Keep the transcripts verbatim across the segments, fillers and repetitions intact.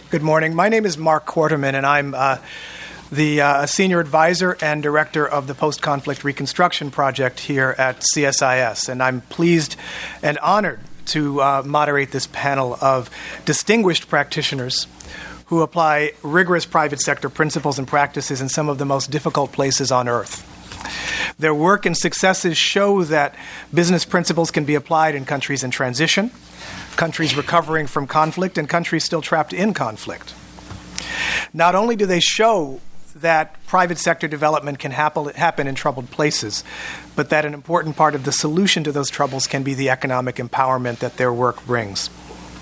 Good morning. My name is Mark Quarterman, and I'm uh, the uh, Senior Advisor and Director of the Post-Conflict Reconstruction Project here at C S I S. And I'm pleased and honored to uh, moderate this panel of distinguished practitioners who apply rigorous private sector principles and practices in some of the most difficult places on earth. Their work and successes show that business principles can be applied in countries in transition, countries recovering from conflict, and countries still trapped in conflict. Not only do they show that private sector development can happen in troubled places, but that an important part of the solution to those troubles can be the economic empowerment that their work brings.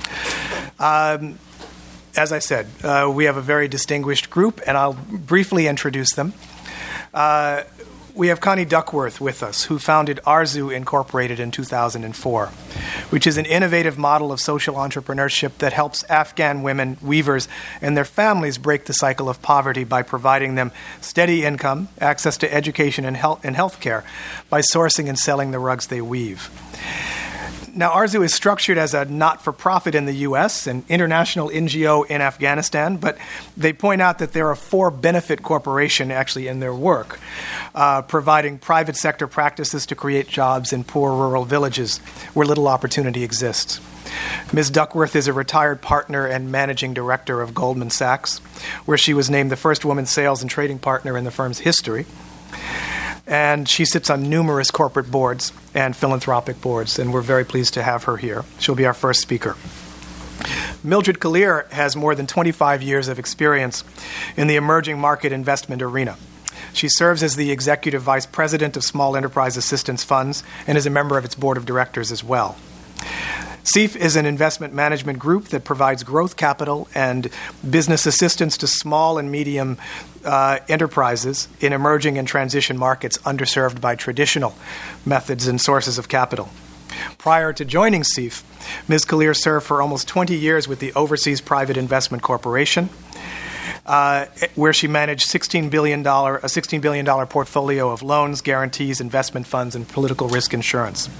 Um, as I said, uh, we have a very distinguished group, and I'll briefly introduce them. Uh, We have Connie Duckworth with us, who founded Arzu Incorporated in two thousand four, which is an innovative model of social entrepreneurship that helps Afghan women, weavers, and their families break the cycle of poverty by providing them steady income, access to education and health and healthcare by sourcing and selling the rugs they weave. Now, Arzu is structured as a not-for-profit in the U S, an international N G O in Afghanistan, but they point out that they're a for-benefit corporation actually in their work, uh, providing private sector practices to create jobs in poor rural villages where little opportunity exists. Miz Duckworth is a retired partner and managing director of Goldman Sachs, where she was named the first woman sales and trading partner in the firm's history. And she sits on numerous corporate boards and philanthropic boards, and we're very pleased to have her here. She'll be our first speaker. Mildred Kalir has more than twenty-five years of experience in the emerging market investment arena. She serves as the Executive Vice President of Small Enterprise Assistance Funds and is a member of its board of directors as well. C E F is an investment management group that provides growth capital and business assistance to small and medium uh, enterprises in emerging and transition markets underserved by traditional methods and sources of capital. Prior to joining C E F, Miz Kalir served for almost twenty years with the Overseas Private Investment Corporation, uh, where she managed sixteen billion dollars, a sixteen billion dollars portfolio of loans, guarantees, investment funds, and political risk insurance.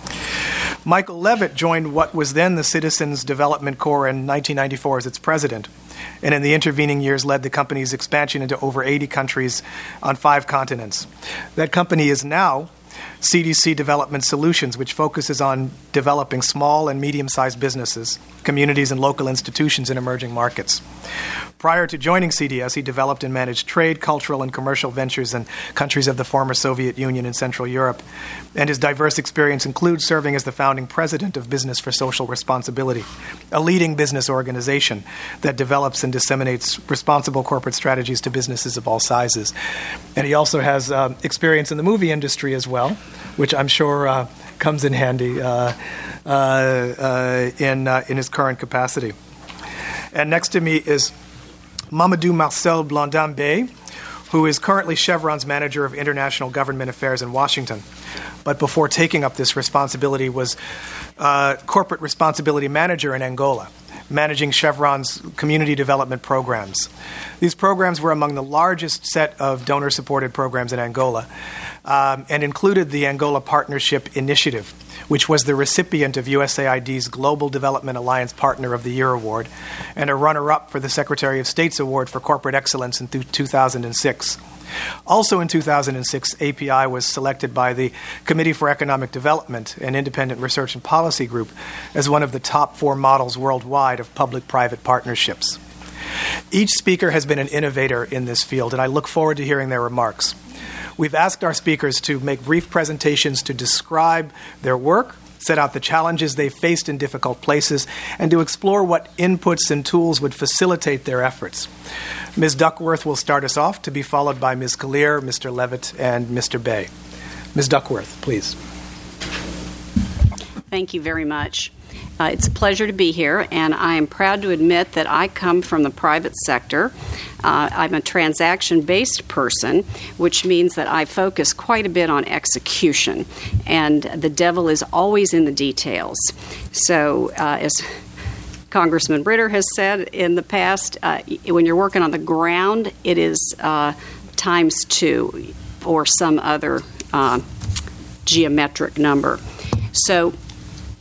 Michael Levitt joined what was then the Citizens Development Corps in nineteen ninety-four as its president, and in the intervening years led the company's expansion into over eighty countries on five continents. That company is now C D C Development Solutions, which focuses on developing small and medium-sized businesses, communities, and local institutions in emerging markets. Prior to joining C D S, he developed and managed trade, cultural, and commercial ventures in countries of the former Soviet Union and Central Europe. And his diverse experience includes serving as the founding president of Business for Social Responsibility, a leading business organization that develops and disseminates responsible corporate strategies to businesses of all sizes. And he also has uh, experience in the movie industry as well, which I'm sure uh, comes in handy uh, uh, uh, in, uh, in his current capacity. And next to me is Mamadou Marcel Blondin Bey, who is currently Chevron's Manager of International Government Affairs in Washington, but before taking up this responsibility was uh, Corporate Responsibility Manager in Angola, managing Chevron's community development programs. These programs were among the largest set of donor-supported programs in Angola um, and included the Angola Partnership Initiative, which was the recipient of U S A I D's Global Development Alliance Partner of the Year Award and a runner-up for the Secretary of State's Award for Corporate Excellence in two thousand six. Also in two thousand six, A P I was selected by the Committee for Economic Development, an independent research and policy group, as one of the top four models worldwide of public-private partnerships. Each speaker has been an innovator in this field, and I look forward to hearing their remarks. We've asked our speakers to make brief presentations to describe their work, set out the challenges they faced in difficult places, and to explore what inputs and tools would facilitate their efforts. Miz Duckworth will start us off, to be followed by Miz Kalir, Mister Levitt, and Mister Bey. Miz Duckworth, please. Thank you very much. Uh, it's a pleasure to be here, and I am proud to admit that I come from the private sector. Uh, I'm a transaction-based person, which means that I focus quite a bit on execution, and the devil is always in the details. So, uh, as Congressman Britter has said in the past, uh, when you're working on the ground, it is uh, times two or some other uh, geometric number. So,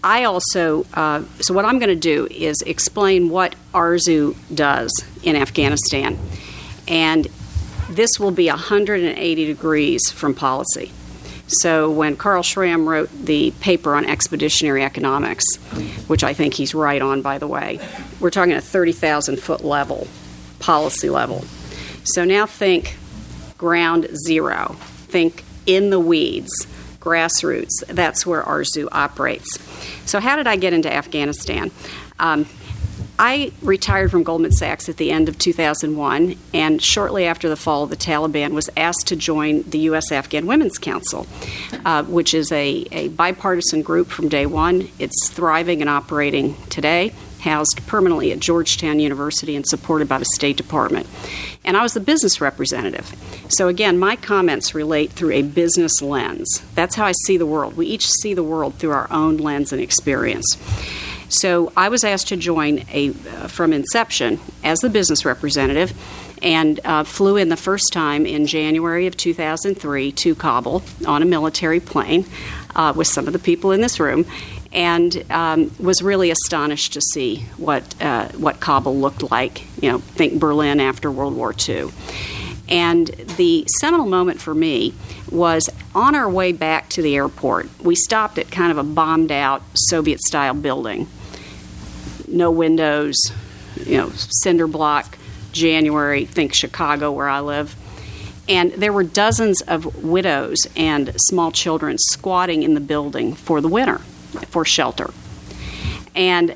I also, uh, so what I'm going to do is explain what ARZU does in Afghanistan. And this will be one hundred eighty degrees from policy. So when Carl Schramm wrote the paper on expeditionary economics, which I think he's right on, by the way, we're talking a thirty thousand foot level, policy level. So now think ground zero. Think in the weeds, grassroots. That's where ARZU operates. So how did I get into Afghanistan? Um, I retired from Goldman Sachs at the end of two thousand one, and shortly after the fall of the Taliban was asked to join the U S Afghan Women's Council, uh, which is a, a bipartisan group from day one. It's thriving and operating today, housed permanently at Georgetown University and supported by the State Department. And I was the business representative. So again, my comments relate through a business lens. That's how I see the world. We each see the world through our own lens and experience. So I was asked to join a uh, from inception as the business representative, and uh, flew in the first time in January of two thousand three to Kabul on a military plane uh, with some of the people in this room, and um, was really astonished to see what uh, what Kabul looked like. You know, think Berlin after World War Two. And the seminal moment for me was on our way back to the airport. We stopped at kind of a bombed-out Soviet-style building. No windows, you know, cinder block, January, think Chicago where I live. And there were dozens of widows and small children squatting in the building for the winter, for shelter. And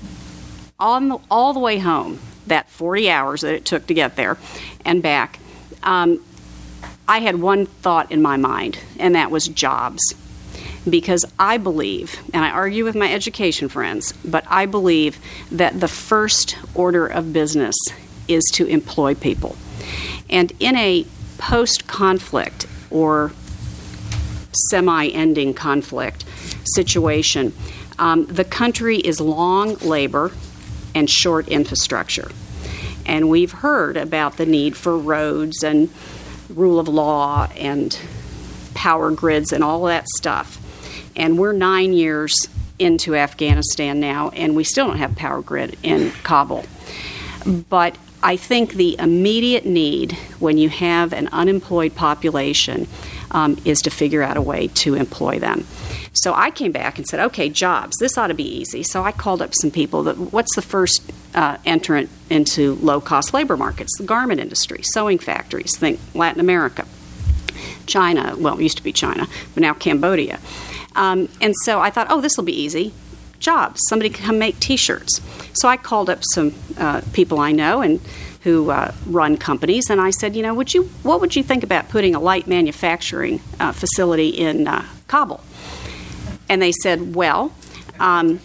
on the, all the way home, that forty hours that it took to get there and back, um, I had one thought in my mind, and that was jobs. Because I believe, and I argue with my education friends, but I believe that the first order of business is to employ people. And in a post-conflict or semi-ending conflict situation, um, the country is long labor and short infrastructure. And we've heard about the need for roads and rule of law and power grids and all that stuff. And we're nine years into Afghanistan now, and we still don't have power grid in Kabul. But I think the immediate need when you have an unemployed population um, is to figure out a way to employ them. So I came back and said, okay, jobs, this ought to be easy. So I called up some people. That, what's the first uh, entrant into low-cost labor markets? The garment industry, sewing factories, think Latin America. China, well, it used to be China, but now Cambodia. Um, and so I thought, oh, this will be easy. Jobs. Somebody can come make T-shirts. So I called up some uh, people I know and who uh, run companies, and I said, you know, would you, what would you think about putting a light manufacturing uh, facility in uh, Kabul? And they said, well, um,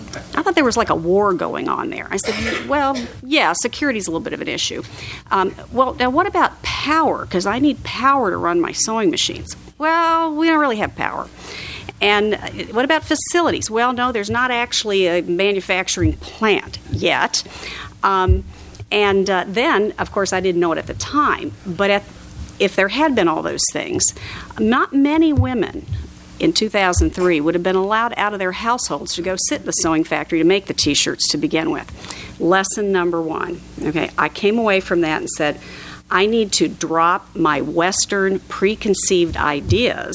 I thought there was like a war going on there. I said, well, yeah, security's a little bit of an issue. Um, well, now what about power? Because I need power to run my sewing machines. Well, we don't really have power. And what about facilities? Well, no, there's not actually a manufacturing plant yet. Um, and uh, then, of course, I didn't know it at the time, but at, if there had been all those things, not many women in two thousand three would have been allowed out of their households to go sit in the sewing factory to make the T-shirts to begin with. Lesson number one. Okay, I came away from that and said, I need to drop my Western preconceived ideas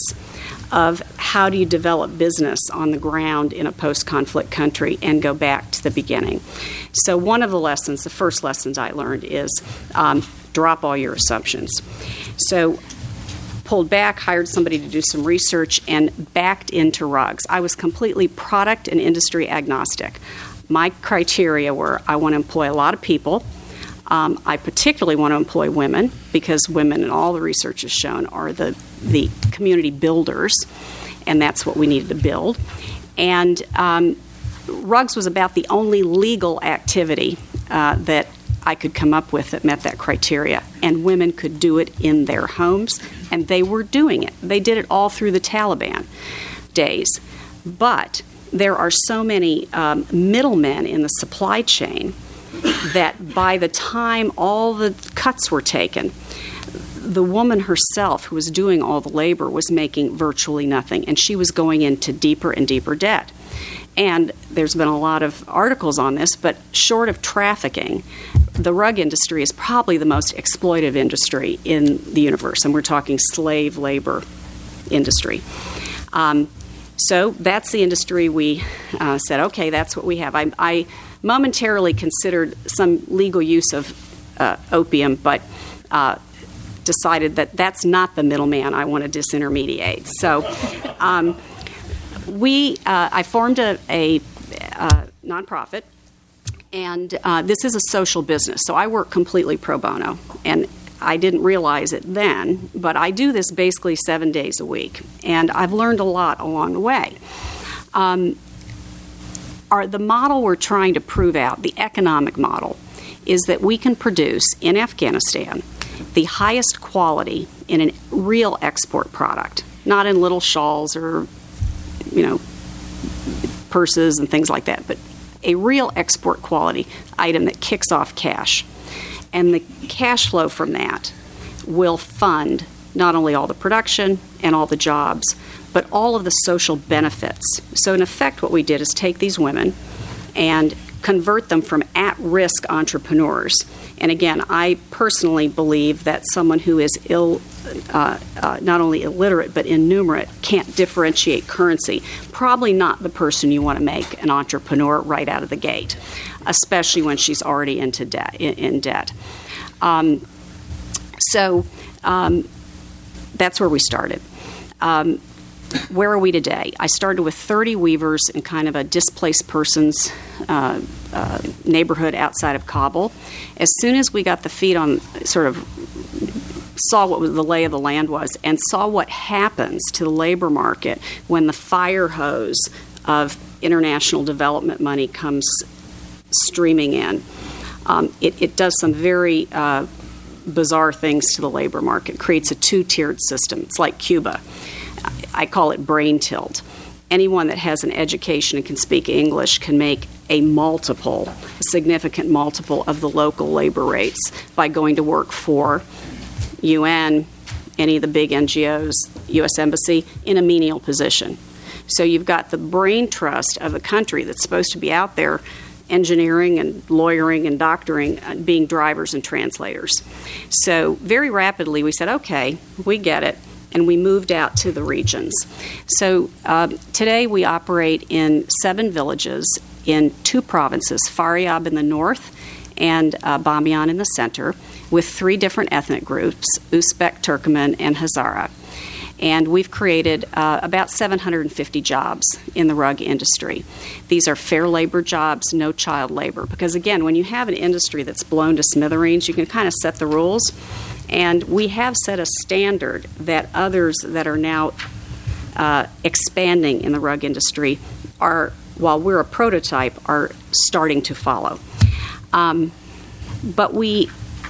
of how do you develop business on the ground in a post-conflict country and go back to the beginning. So one of the lessons, the first lessons I learned is um, drop all your assumptions. So pulled back, hired somebody to do some research, and backed into rugs. I was completely product and industry agnostic. My criteria were I want to employ a lot of people. Um, I particularly want to employ women because women, and all the research has shown, are the, the community builders, and that's what we needed to build. And um, rugs was about the only legal activity uh, that I could come up with that met that criteria, and women could do it in their homes, and they were doing it. They did it all through the Taliban days. But there are so many um, middlemen in the supply chain that by the time all the cuts were taken, the woman herself who was doing all the labor was making virtually nothing, and she was going into deeper and deeper debt. and there's been a lot of articles on this, but short of trafficking, the rug industry is probably the most exploitive industry in the universe, and we're talking slave labor industry. Um, so that's the industry we uh, said, okay, that's what we have. I, I momentarily considered some legal use of uh, opium, but uh, decided that that's not the middleman I want to disintermediate. So um, we, uh, I formed a, a uh, nonprofit. And uh, this is a social business, so I work completely pro bono. And I didn't realize it then, but I do this basically seven days a week. And I've learned a lot along the way. Um, our, the model we're trying to prove out, the economic model, is that we can produce in Afghanistan the highest quality in a real export product, not in little shawls or, you know, purses and things like that, but a real export quality item that kicks off cash. And the cash flow from that will fund not only all the production and all the jobs, but all of the social benefits. So in effect, what we did is take these women and convert them from at-risk entrepreneurs. And again, I personally believe that someone who is ill, uh, uh, not only illiterate but innumerate, can't differentiate currency, probably not the person you want to make an entrepreneur right out of the gate, especially when she's already into debt, in, in debt. Um, so um, that's where we started. Um, where are we today? I started with thirty weavers in kind of a displaced persons uh, uh, neighborhood outside of Kabul. As soon as we got the feet on, sort of saw what the lay of the land was and saw what happens to the labor market when the fire hose of international development money comes streaming in, um, it, it does some very uh, bizarre things to the labor market, creates a two-tiered system. It's like Cuba. I call it brain tilt. Anyone that has an education and can speak English can make a multiple, a significant multiple of the local labor rates by going to work for U N, any of the big N G Os, U S Embassy, in a menial position. So you've got the brain trust of a country that's supposed to be out there engineering and lawyering and doctoring, uh, being drivers and translators. So very rapidly we said, okay, we get it. And we moved out to the regions. So uh, today we operate in seven villages in two provinces, Faryab in the north and uh, Bamiyan in the center, with three different ethnic groups, Uzbek, Turkmen, and Hazara. And we've created uh, about seven hundred fifty jobs in the rug industry. These are fair labor jobs, no child labor. Because again, when you have an industry that's blown to smithereens, you can kind of set the rules. And we have set a standard that others that are now uh, expanding in the rug industry are, while we're a prototype, are starting to follow. Um, but we,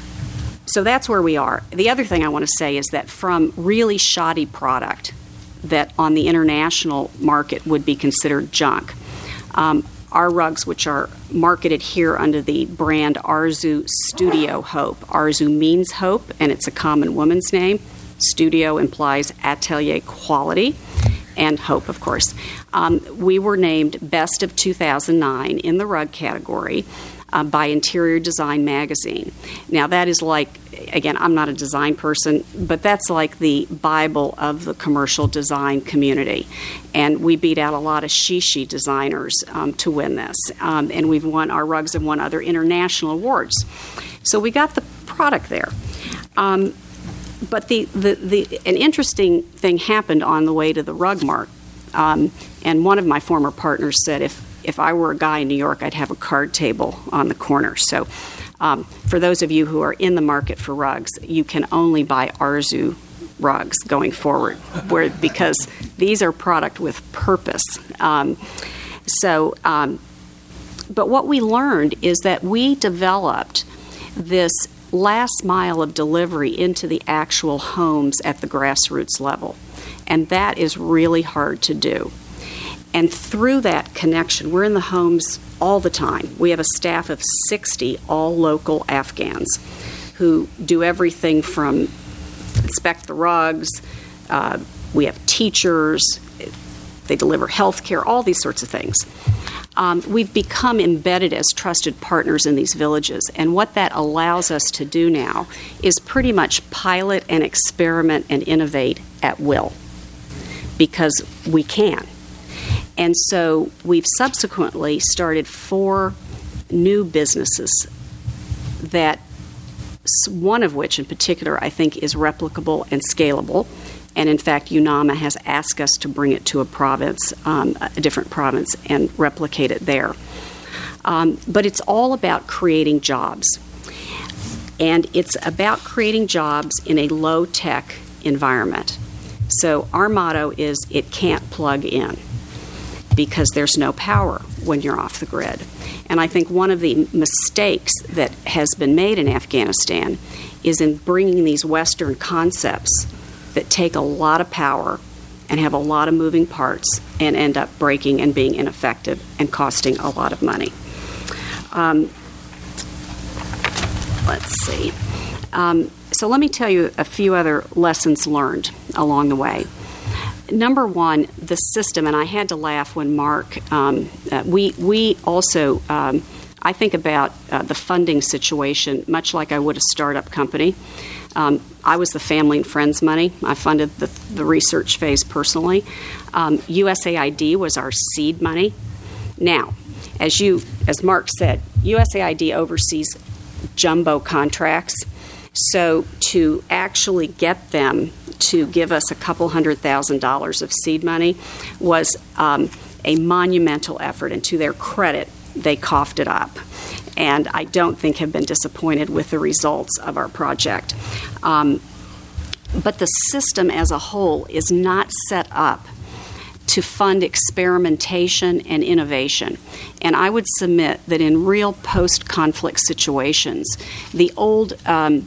so that's where we are. The other thing I want to say is that from really shoddy product that on the international market would be considered junk, um, our rugs, which are marketed here under the brand Arzu Studio Hope. Arzu means hope, and it's a common woman's name. Studio implies atelier quality, and hope, of course. Um, we were named Best of two thousand nine in the rug category uh, by Interior Design Magazine. Now, that is like, again, I'm not a design person, but that's like the Bible of the commercial design community. And we beat out a lot of shishi designers um, to win this. Um, and we've won, our rugs have won other international awards. So we got the product there. Um, but the, the, the an interesting thing happened on the way to the rug mart. Um, and one of my former partners said, if, if I were a guy in New York, I'd have a card table on the corner. So um, for those of you who are in the market for rugs, you can only buy Arzu rugs going forward, where because these are product with purpose. Um, so, um, but what we learned is that we developed this last mile of delivery into the actual homes at the grassroots level, and that is really hard to do. And through that connection, we're in the homes all the time. We have a staff of sixty all local Afghans who do everything from inspect the rugs. Uh, we have teachers, they deliver health care, all these sorts of things. Um, we've become embedded as trusted partners in these villages, and what that allows us to do now is pretty much pilot and experiment and innovate at will, because we can. And so we've subsequently started four new businesses, that one of which in particular I think is replicable and scalable. And in fact, UNAMA has asked us to bring it to a province, um, a different province, and replicate it there. Um, but it's all about creating jobs. And it's about creating jobs in a low-tech environment. So our motto is, it can't plug in, because there's no power when you're off the grid. And I think one of the mistakes that has been made in Afghanistan is in bringing these Western concepts that take a lot of power and have a lot of moving parts and end up breaking and being ineffective and costing a lot of money. Um, let's see. Um, so let me tell you a few other lessons learned along the way. Number one, the system, and I had to laugh when Mark, um, uh, we, we also, um, I think about uh, the funding situation much like I would a startup company. Um, I was the family and friends money. I funded the, the research phase personally. Um, U S A I D was our seed money. Now, as you, as Mark said, U S A I D oversees jumbo contracts. So to actually get them to give us a couple hundred thousand dollars of seed money was um, a monumental effort, and to their credit, they coughed it up. And I don't think have been disappointed with the results of our project. Um, but the system as a whole is not set up to fund experimentation and innovation. And I would submit that in real post-conflict situations, the old um,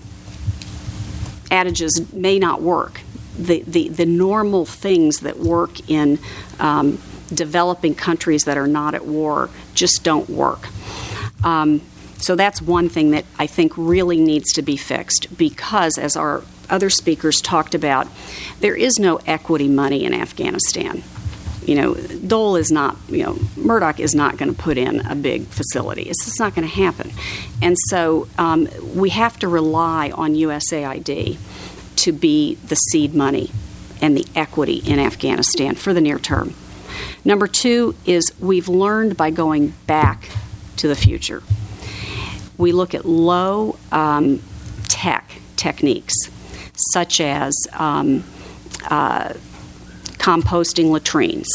adages may not work. The, the, the normal things that work in um, developing countries that are not at war just don't work. Um, so that's one thing that I think really needs to be fixed, because, as our other speakers talked about, there is no equity money in Afghanistan. You know, Dole is not, you know, Murdoch is not going to put in a big facility. It's just not going to happen. And so um, we have to rely on U S A I D to be the seed money and the equity in Afghanistan for the near term. Number two is we've learned by going back to the future. We look at low um, tech techniques, such as um, uh, composting latrines.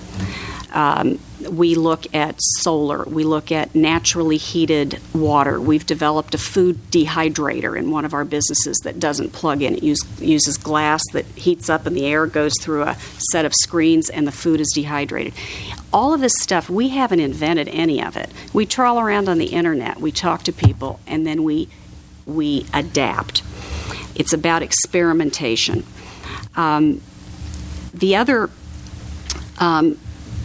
Um, we look at solar. We look at naturally heated water. We've developed a food dehydrator in one of our businesses that doesn't plug in. It use, uses glass that heats up in the air, goes through a set of screens, and the food is dehydrated. All of this stuff, we haven't invented any of it. We trawl around on the internet, we talk to people, and then we we adapt. It's about experimentation. Um, the other um,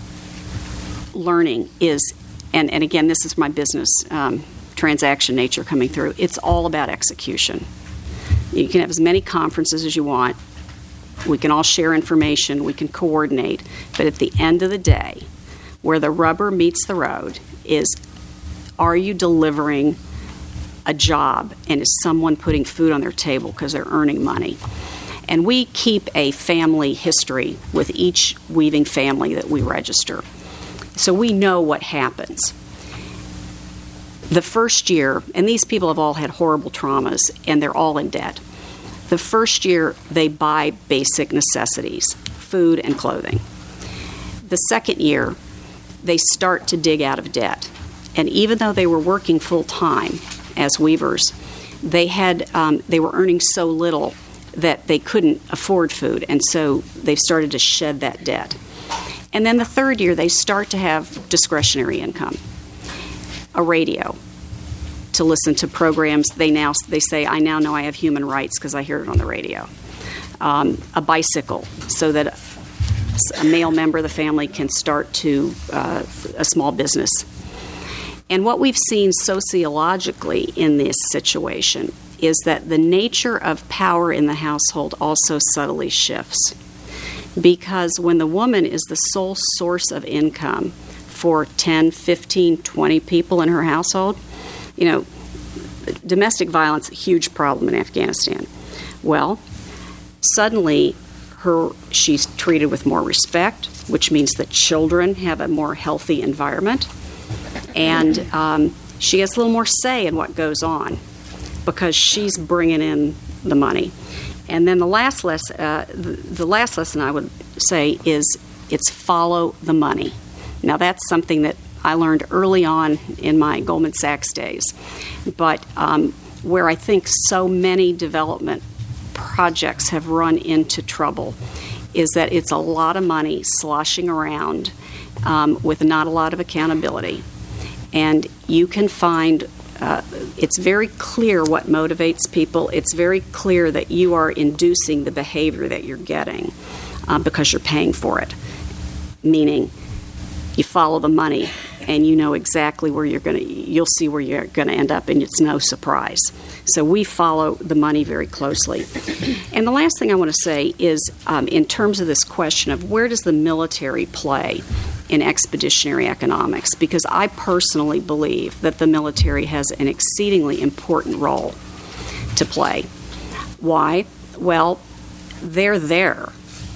learning is, and, and again, this is my business um, transaction nature coming through, it's all about execution. You can have as many conferences as you want. We can all share information. We can coordinate. But at the end of the day, where the rubber meets the road is, are you delivering a job, and is someone putting food on their table because they're earning money? And we keep a family history with each weaving family that we register. So we know what happens. The first year, and these people have all had horrible traumas, and they're all in debt. The first year, they buy basic necessities, food and clothing. The second year, they start to dig out of debt. And even though they were working full-time as weavers, they had um, they were earning so little that they couldn't afford food, and so they started to shed that debt. And then the third year, they start to have discretionary income. A radio to listen to programs. They now they say, I now know I have human rights because I hear it on the radio. Um, a bicycle, so that a male member of the family can start to uh, a small business. And what we've seen sociologically in this situation is that the nature of power in the household also subtly shifts. because when the woman is the sole source of income for ten, fifteen, twenty people in her household, you know, domestic violence, a huge problem in Afghanistan. Well, suddenly her she's treated with more respect, which means that children have a more healthy environment, and um, she has a little more say in what goes on because she's bringing in the money. And then the last lesson, uh, the, the last lesson I would say is it's follow the money. Now that's something that I learned early on in my Goldman Sachs days, but um, where I think so many development projects have run into trouble is that it's a lot of money sloshing around um, with not a lot of accountability. And you can find, uh, it's very clear what motivates people. It's very clear that you are inducing the behavior that you're getting uh, because you're paying for it, meaning you follow the money and you know exactly where you're going to, you'll see where you're going to end up, and it's no surprise. So we follow the money very closely. And the last thing I want to say is um, in terms of this question of where does the military play in expeditionary economics, because I personally believe that the military has an exceedingly important role to play. Why? Well, they're there.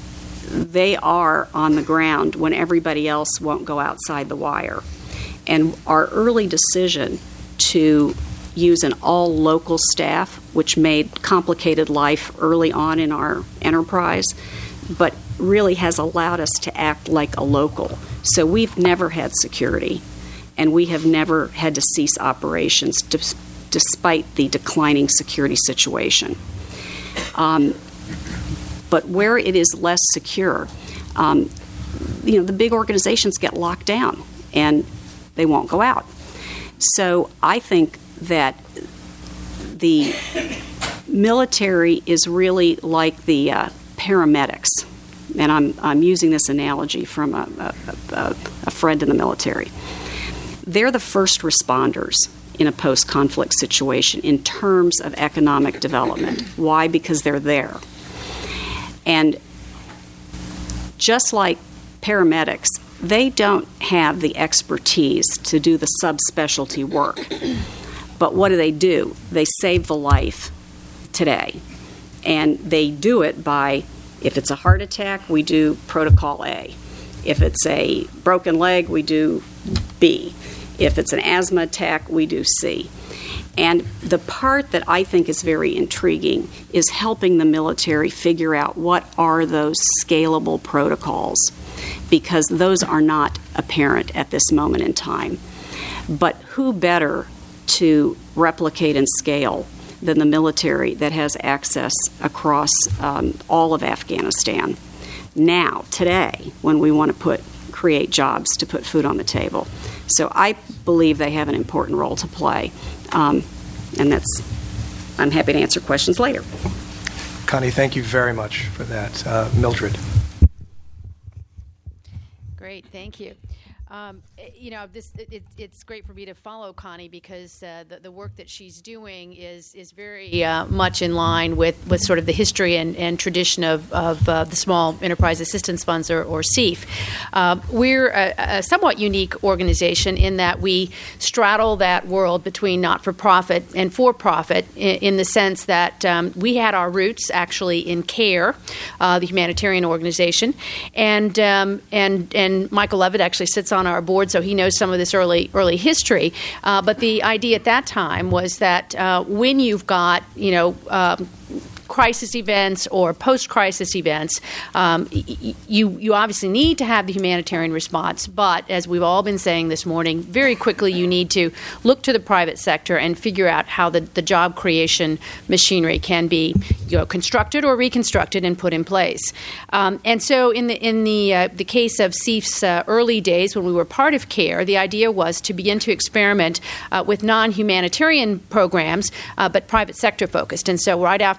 They are on the ground when everybody else won't go outside the wire. And our early decision to use an all-local staff, which made complicated life early on in our enterprise, but really has allowed us to act like a local. So we've never had security, and we have never had to cease operations d- despite the declining security situation. Um, but where it is less secure, um, you know, the big organizations get locked down, and they won't go out. So I think that the military is really like the uh, paramedics, and I'm I'm using this analogy from a, a, a, a friend in the military. They're the first responders in a post-conflict situation in terms of economic development. Why? Because they're there. And just like paramedics, they don't have the expertise to do the subspecialty work. But what do they do? They save the life today. And they do it by, if it's a heart attack, we do protocol A. If it's a broken leg, we do B. If it's an asthma attack, we do C. And the part that I think is very intriguing is helping the military figure out what are those scalable protocols, because those are not apparent at this moment in time. But who better to replicate and scale than the military that has access across um, all of Afghanistan now, today, when we want to put create jobs to put food on the table. So I believe they have an important role to play, um, and that's. I'm happy to answer questions later. Connie, thank you very much for that. Uh, Mildred. Great, thank you. Um, you know, this it, it's great for me to follow Connie because uh, the, the work that she's doing is is very uh, much in line with, with sort of the history and, and tradition of, of uh, the Small Enterprise Assistance Funds, or, or S E A F. Uh, we're a, a somewhat unique organization in that we straddle that world between not-for-profit and for-profit in, in the sense that um, we had our roots actually in CARE, uh, the humanitarian organization, and um, and and Michael Levitt actually sits on our board, so he knows some of this early early history. Uh, but the idea at that time was that uh, when you've got, you know, um, crisis events or post-crisis events, um, y- you you obviously need to have the humanitarian response, but as we've all been saying this morning, very quickly you need to look to the private sector and figure out how the, the job creation machinery can be, you know, constructed or reconstructed and put in place. Um, and so in the in the uh, the case of S E A F's uh, early days when we were part of CARE, the idea was to begin to experiment uh, with non-humanitarian programs, uh, but private sector focused. And so right after the Berlin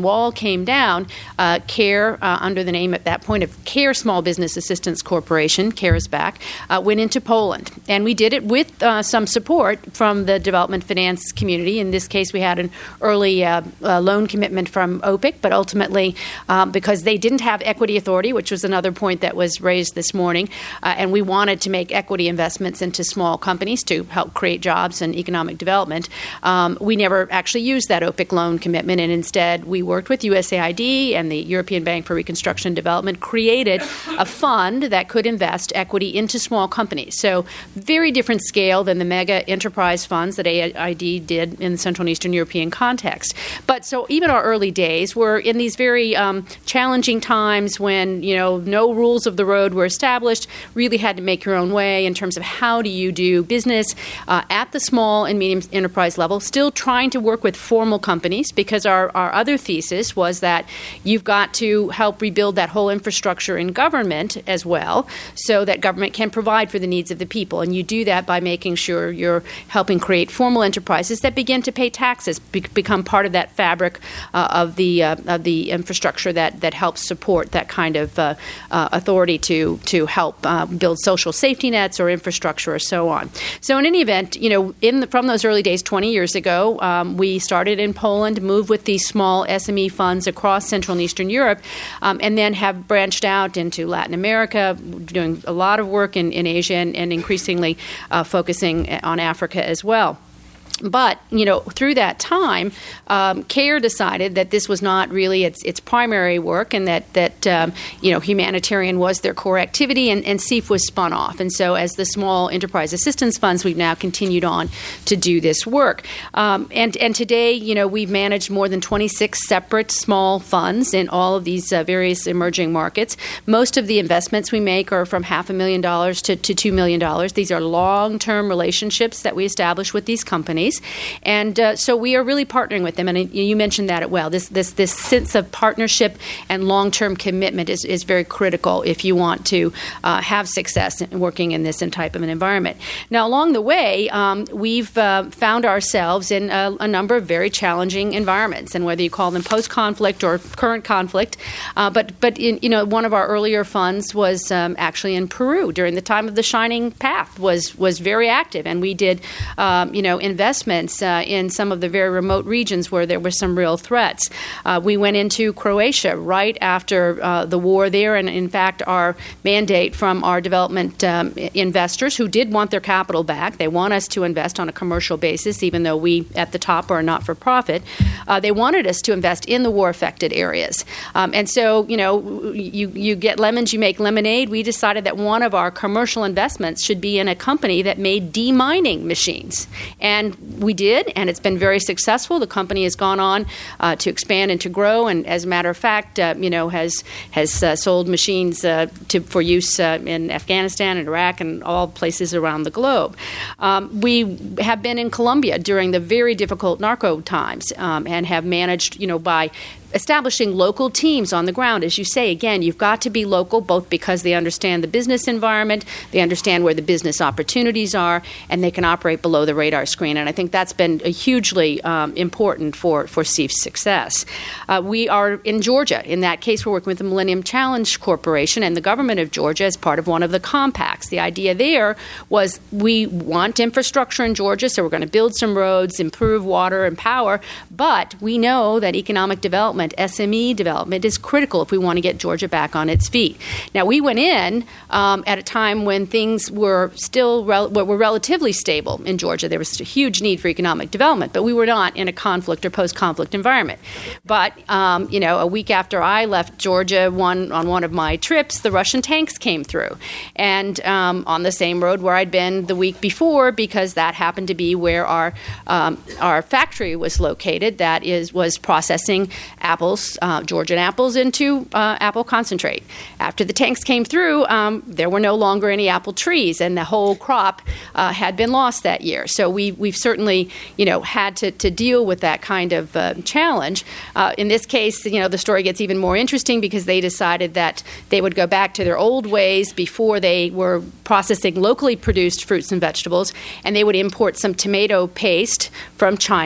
Berlin Wall came down, uh, CARE, uh, under the name at that point of CARE Small Business Assistance Corporation, CARE is back, uh, went into Poland. And we did it with uh, some support from the development finance community. In this case, we had an early uh, uh, loan commitment from O P I C, but ultimately, um, because they didn't have equity authority, which was another point that was raised this morning, uh, and we wanted to make equity investments into small companies to help create jobs and economic development, um, we never actually used that O P I C loan commitment, and instead we worked with U S A I D and the European Bank for Reconstruction and Development, created a fund that could invest equity into small companies. So very different scale than the mega enterprise funds that A I D did in the Central and Eastern European context. But so even our early days were in these very um, challenging times when, you know, no rules of the road were established, really had to make your own way in terms of how do you do business uh, at the small and medium enterprise level, still trying to work with formal companies, because our, our other thesis was that you've got to help rebuild that whole infrastructure in government as well, so that government can provide for the needs of the people. And you do that by making sure you're helping create formal enterprises that begin to pay taxes, be- become part of that fabric uh, of the uh, of the infrastructure that, that helps support that kind of uh, uh, authority to to help uh, build social safety nets or infrastructure or so on. So in any event, you know, in the, from those early days twenty years ago, um, we started in Poland, moved with these small S M E funds across Central and Eastern Europe, um, and then have branched out into Latin America, doing a lot of work in, in Asia and, and increasingly uh, focusing on Africa as well. But, you know, through that time, um, CARE decided that this was not really its its primary work, and that, that um, you know, humanitarian was their core activity, and, and C E F was spun off. And so as the Small Enterprise Assistance Funds, we've now continued on to do this work. Um, and, and today, you know, we've managed more than twenty-six separate small funds in all of these uh, various emerging markets. Most of the investments we make are from half a million dollars to, to two million dollars. These are long-term relationships that we establish with these companies. And uh, so we are really partnering with them. And you mentioned that as well. This this this sense of partnership and long-term commitment is, is very critical if you want to uh, have success in working in this type of an environment. Now, along the way, um, we've uh, found ourselves in a, a number of very challenging environments, and whether you call them post-conflict or current conflict. Uh, but but in, you know, one of our earlier funds was um, actually in Peru during the time of the Shining Path. was was very active, and we did um, you know invest Uh, in some of the very remote regions where there were some real threats. Uh, we went into Croatia right after uh, the war there, and in fact our mandate from our development um, investors, who did want their capital back, they want us to invest on a commercial basis, even though we at the top are not-for-profit, uh, they wanted us to invest in the war-affected areas. Um, and so, you know, you, you get lemons, you make lemonade. We decided that one of our commercial investments should be in a company that made demining machines. And we did, and it's been very successful. The company has gone on uh, to expand and to grow, and as a matter of fact, uh, you know, has has uh, sold machines uh, to, for use uh, in Afghanistan and Iraq and all places around the globe. Um, we have been in Colombia during the very difficult narco times, um, and have managed, you know, by establishing local teams on the ground. As you say, again, you've got to be local, both because they understand the business environment, they understand where the business opportunities are, and they can operate below the radar screen. And I think that's been a hugely um, important for, for C E F's success. Uh, we are in Georgia. In that case, we're working with the Millennium Challenge Corporation and the government of Georgia as part of one of the compacts. The idea there was we want infrastructure in Georgia, so we're going to build some roads, improve water and power, but we know that economic development, S M E development, is critical if we want to get Georgia back on its feet. Now, we went in um, at a time when things were still rel- were relatively stable in Georgia. There was a huge need for economic development, but we were not in a conflict or post-conflict environment. But, um, you know, a week after I left Georgia, one on one of my trips, the Russian tanks came through. And um, on the same road where I'd been the week before, because that happened to be where our um, our factory was located, that is was processing apples, uh, Georgian apples, into uh, apple concentrate. After the tanks came through, um, there were no longer any apple trees, and the whole crop uh, had been lost that year. So we, we've certainly, you know, had to, to deal with that kind of uh, challenge. Uh, in this case, you know, the story gets even more interesting because they decided that they would go back to their old ways before they were processing locally produced fruits and vegetables, and they would import some tomato paste from China.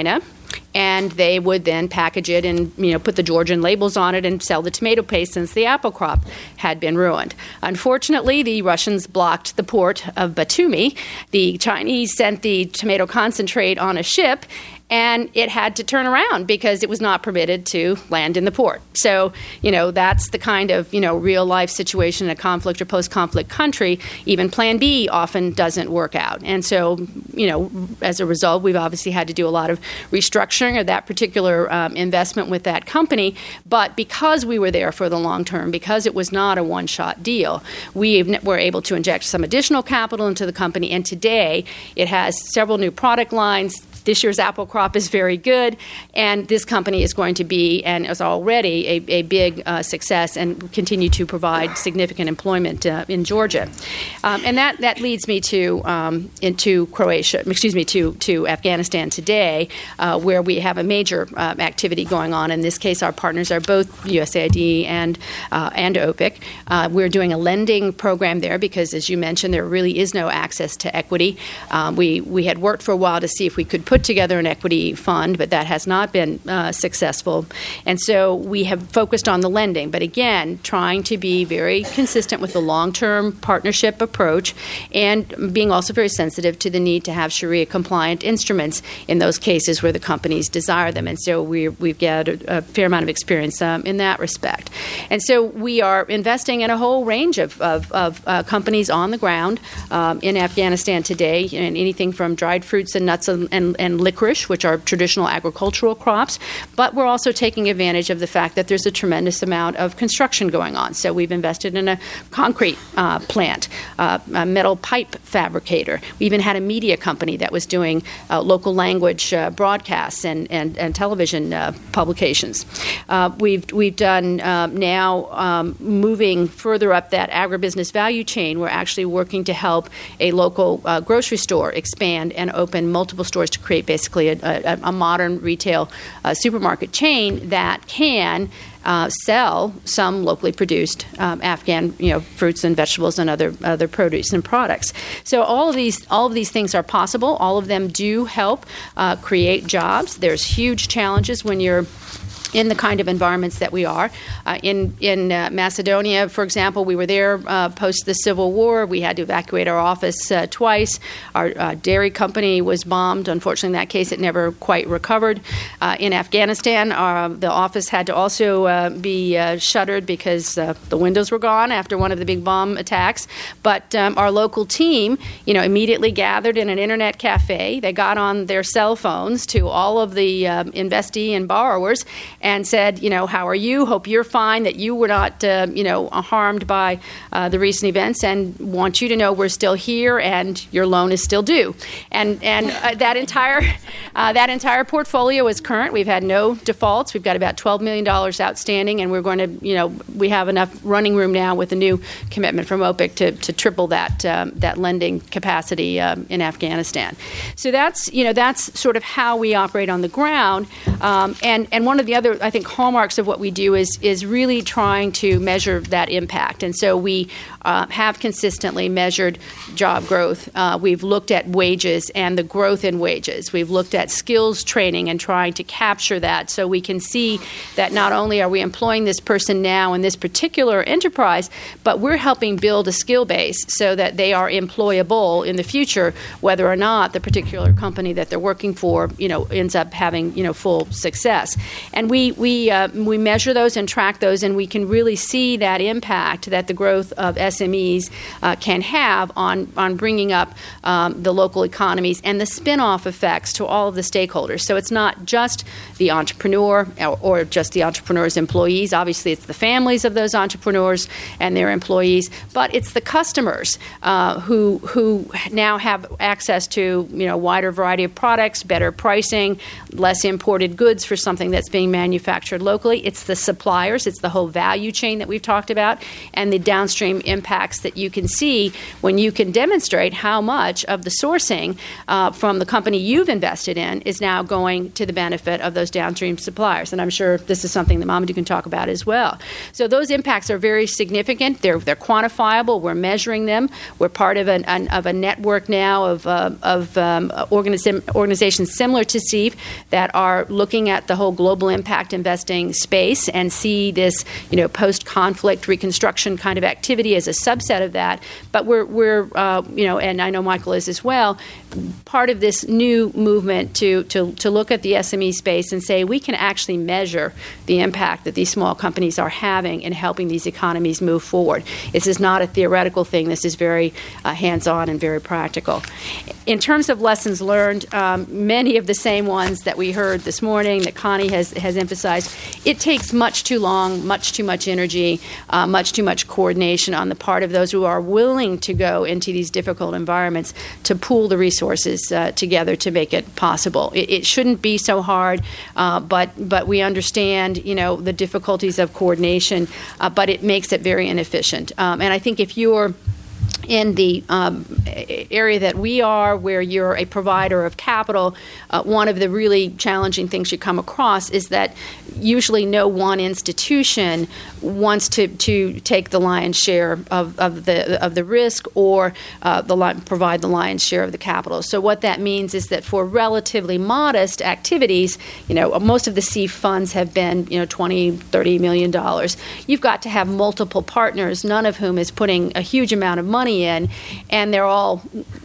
and they would then package it and, you know, put the Georgian labels on it and sell the tomato paste since the apple crop had been ruined. Unfortunately, the Russians blocked the port of Batumi. The Chinese sent the tomato concentrate on a ship, and it had to turn around because it was not permitted to land in the port. So, you know, that's the kind of, you know, real-life situation in a conflict or post-conflict country. Even Plan B often doesn't work out. And so, you know, as a result, we've obviously had to do a lot of restructuring of that particular um, investment with that company. But because we were there for the long term, because it was not a one-shot deal, we were able to inject some additional capital into the company. And today, it has several new product lines. This year's apple crop is very good, and this company is going to be, and is already, a, a big uh, success and continue to provide significant employment uh, in Georgia. Um, and that, that leads me to um, into Croatia, excuse me, to, to Afghanistan today, uh, where we have a major uh, activity going on. In this case, our partners are both U S A I D and, uh, and OPIC. Uh, we're doing a lending program there because, as you mentioned, there really is no access to equity. Um, we, we had worked for a while to see if we could put put together an equity fund, but that has not been uh, successful. And so we have focused on the lending, but again, trying to be very consistent with the long-term partnership approach and being also very sensitive to the need to have Sharia-compliant instruments in those cases where the companies desire them. And so we, we've gathered a fair amount of experience um, in that respect. And so we are investing in a whole range of, of, of uh, companies on the ground um, in Afghanistan today, and anything from dried fruits and nuts and, and and licorice, which are traditional agricultural crops, but we're also taking advantage of the fact that there's a tremendous amount of construction going on. So we've invested in a concrete uh, plant, uh, a metal pipe fabricator. We even had a media company that was doing uh, local language uh, broadcasts and, and, and television uh, publications. Uh, we've, we've done uh, now um, moving further up that agribusiness value chain. We're actually working to help a local uh, grocery store expand and open multiple stores to create basically a, a, a modern retail uh, supermarket chain that can uh, sell some locally produced um, Afghan, you know, fruits and vegetables and other other produce and products. So all of these all of these things are possible. All of them do help uh, create jobs. There's huge challenges when you're in the kind of environments that we are. Uh, in in uh, Macedonia, for example, we were there uh, post the Civil War. We had to evacuate our office uh, twice. Our uh, dairy company was bombed. Unfortunately, in that case, it never quite recovered. Uh, in Afghanistan, uh, the office had to also uh, be uh, shuttered because uh, the windows were gone after one of the big bomb attacks. But um, our local team, you know, immediately gathered in an internet cafe. They got on their cell phones to all of the um, investee and borrowers and said, you know, how are you? Hope you're fine, that you were not, uh, you know, harmed by uh, the recent events, and want you to know we're still here and your loan is still due. And and uh, that entire uh, that entire portfolio is current. We've had no defaults. We've got about twelve million dollars outstanding, and we're going to, you know, we have enough running room now with a new commitment from OPIC to, to triple that um, that lending capacity um, in Afghanistan. So that's, you know, that's sort of how we operate on the ground. Um, and and one of the other, I think, hallmarks of what we do is is really trying to measure that impact. And so we uh, have consistently measured job growth. Uh, we've looked at wages and the growth in wages. We've looked at skills training and trying to capture that so we can see that not only are we employing this person now in this particular enterprise, but we're helping build a skill base so that they are employable in the future, whether or not the particular company that they're working for, you know, ends up having, you know, full success. And we we uh, we measure those and track those, and we can really see that impact that the growth of S M Es uh, can have on on bringing up um, the local economies and the spin-off effects to all of the stakeholders. So it's not just the entrepreneur or, or just the entrepreneur's employees. Obviously, it's the families of those entrepreneurs and their employees, but it's the customers uh, who who now have access to, you know, a wider variety of products, better pricing, less imported goods for something that's being manufactured manufactured locally. It's the suppliers. It's the whole value chain that we've talked about, and the downstream impacts that you can see when you can demonstrate how much of the sourcing uh, from the company you've invested in is now going to the benefit of those downstream suppliers. And I'm sure this is something that Mamadou can talk about as well. So those impacts are very significant. They're they're quantifiable. We're measuring them. We're part of an, an of a network now of uh, of um, organiz- organizations similar to C E F that are looking at the whole global impact investing space and see this, you know, post-conflict reconstruction kind of activity as a subset of that. But we're we're uh, you know, and I know Michael is as well, part of this new movement to to to look at the S M E space and say we can actually measure the impact that these small companies are having in helping these economies move forward. This is not a theoretical thing. This is very uh, hands-on and very practical. In terms of lessons learned, um, many of the same ones that we heard this morning that Connie has, has emphasized, it takes much too long, much too much energy, uh, much too much coordination on the part of those who are willing to go into these difficult environments to pool the resources uh, together to make it possible. It, it shouldn't be so hard, uh, but but we understand, you know, the difficulties of coordination, uh, but it makes it very inefficient. Um, and I think if you're in the um, area that we are, where you're a provider of capital, uh, one of the really challenging things you come across is that usually no one institution wants to, to take the lion's share of, of the of the risk or uh, the li- provide the lion's share of the capital. So what that means is that for relatively modest activities, you know, most of the C E F funds have been, you know, twenty, thirty million dollars. You've got to have multiple partners, none of whom is putting a huge amount of money in, and they're all,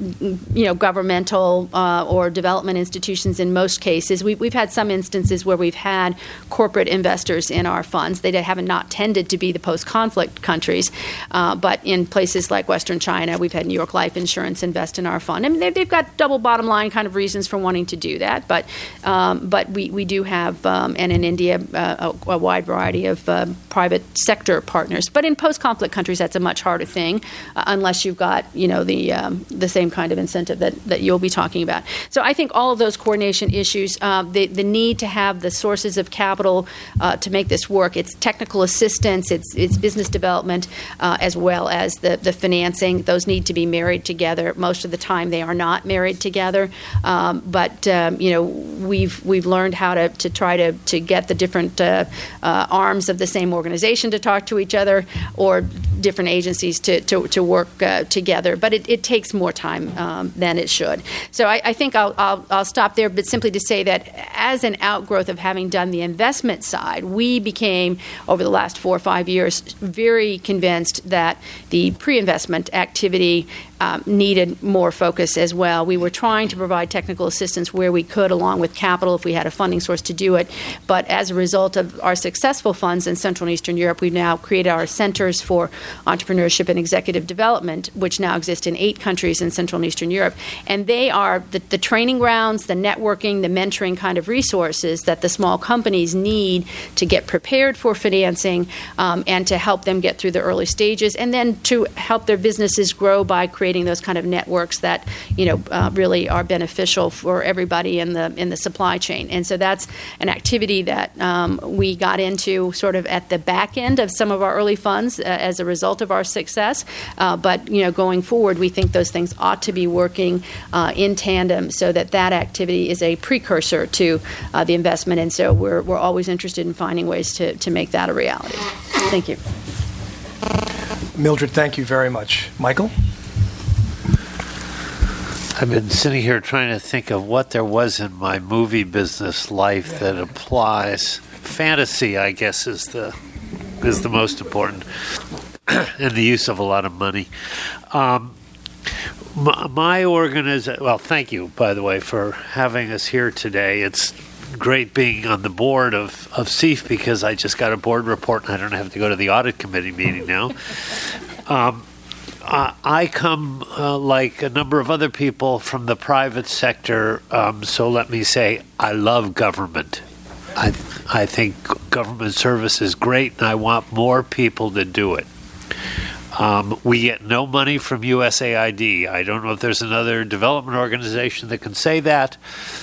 you know, governmental uh, or development institutions in most cases. We, we've had some instances where we've had corporate investors in our funds. They haven't not tended to be the post-conflict countries, uh, but in places like Western China, we've had New York Life Insurance invest in our fund. I mean, they've, they've got double bottom line kind of reasons for wanting to do that, but um, but we, we do have, um, and in India, uh, a, a wide variety of uh, private sector partners. But in post-conflict countries, that's a much harder thing, uh, unless you've got, you know, the um, the same kind of incentive that, that you'll be talking about. So I think all of those coordination issues, uh, the, the need to have the sources of capital uh, to make this work, it's technical assistance, it's it's business development, uh, as well as the, the financing. Those need to be married together. Most of the time they are not married together. Um, but, um, you know, we've we've learned how to, to try to, to get the different uh, uh, arms of the same organization to talk to each other, or different agencies to, to, to work uh, together, but it, it takes more time um, than it should. So I, I think I'll, I'll, I'll stop there, but simply to say that as an outgrowth of having done the investment side, we became, over the last four or five years, very convinced that the pre-investment activity Um, needed more focus as well. We were trying to provide technical assistance where we could, along with capital, if we had a funding source to do it. But as a result of our successful funds in Central and Eastern Europe, we've now created our Centers for Entrepreneurship and Executive Development, which now exist in eight countries in Central and Eastern Europe. And they are the, the training grounds, the networking, the mentoring kind of resources that the small companies need to get prepared for financing, um, and to help them get through the early stages, and then to help their businesses grow by creating those kind of networks that, you know, uh, really are beneficial for everybody in the in the supply chain. And so that's an activity that um, we got into sort of at the back end of some of our early funds uh, as a result of our success. Uh, but, you know, going forward, we think those things ought to be working uh, in tandem so that that activity is a precursor to uh, the investment. And so we're we're always interested in finding ways to, to make that a reality. Thank you. Mildred, thank you very much. Michael? I've been sitting here trying to think of what there was in my movie business life that applies. Fantasy, I guess, is the is the most important, and the use of a lot of money. Um, my, my organization. Well, thank you, by the way, for having us here today. It's great being on the board of of C E F because I just got a board report and I don't have to go to the audit committee meeting now. Um, Uh, I come, uh, like a number of other people, from the private sector, um, so let me say I love government. I I think government service is great, and I want more people to do it. Um, we get no money from U S A I D. I don't know if there's another development organization that can say that.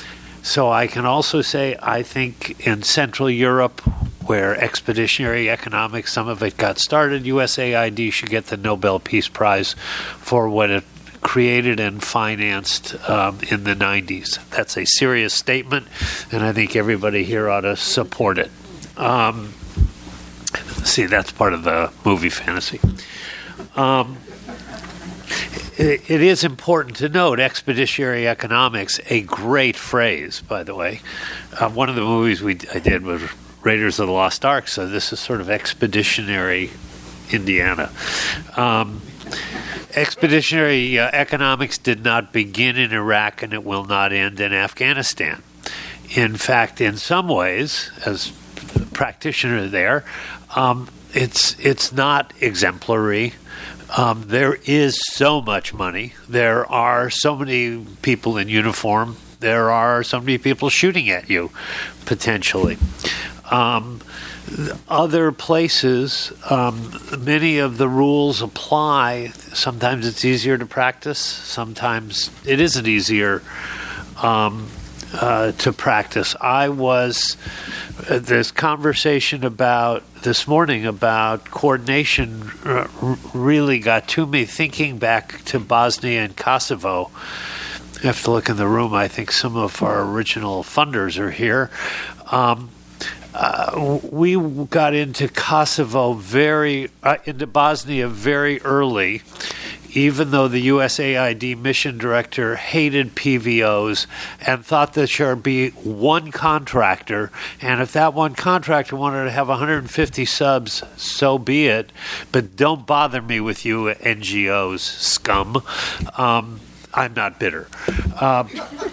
So I can also say I think in Central Europe, where expeditionary economics, some of it got started, U S A I D should get the Nobel Peace Prize for what it created and financed um, in the nineties. That's a serious statement, and I think everybody here ought to support it. Um, see, that's part of the movie fantasy. Um, it, it is important to note expeditionary economics, a great phrase, by the way. Uh, one of the movies we I did was Raiders of the Lost Ark, so this is sort of expeditionary Indiana. Um, expeditionary uh, economics did not begin in Iraq, and it will not end in Afghanistan. In fact, in some ways, as a practitioner there, um, it's it's not exemplary. Um, there is so much money. There are so many people in uniform. There are so many people shooting at you, potentially. Um, other places, um, many of the rules apply. Sometimes it's easier to practice. Sometimes it isn't easier um, uh, to practice. I was, uh, this conversation about this morning about coordination uh, really got to me, thinking back to Bosnia and Kosovo. I have to look in the room. I think some of our original funders are here. Um, Uh, we got into Kosovo very, uh, into Bosnia very early, even though the U S A I D mission director hated P V Os and thought there should be one contractor, and if that one contractor wanted to have one hundred fifty subs, so be it, but don't bother me with you N G Os, scum. Um, I'm not bitter. Um,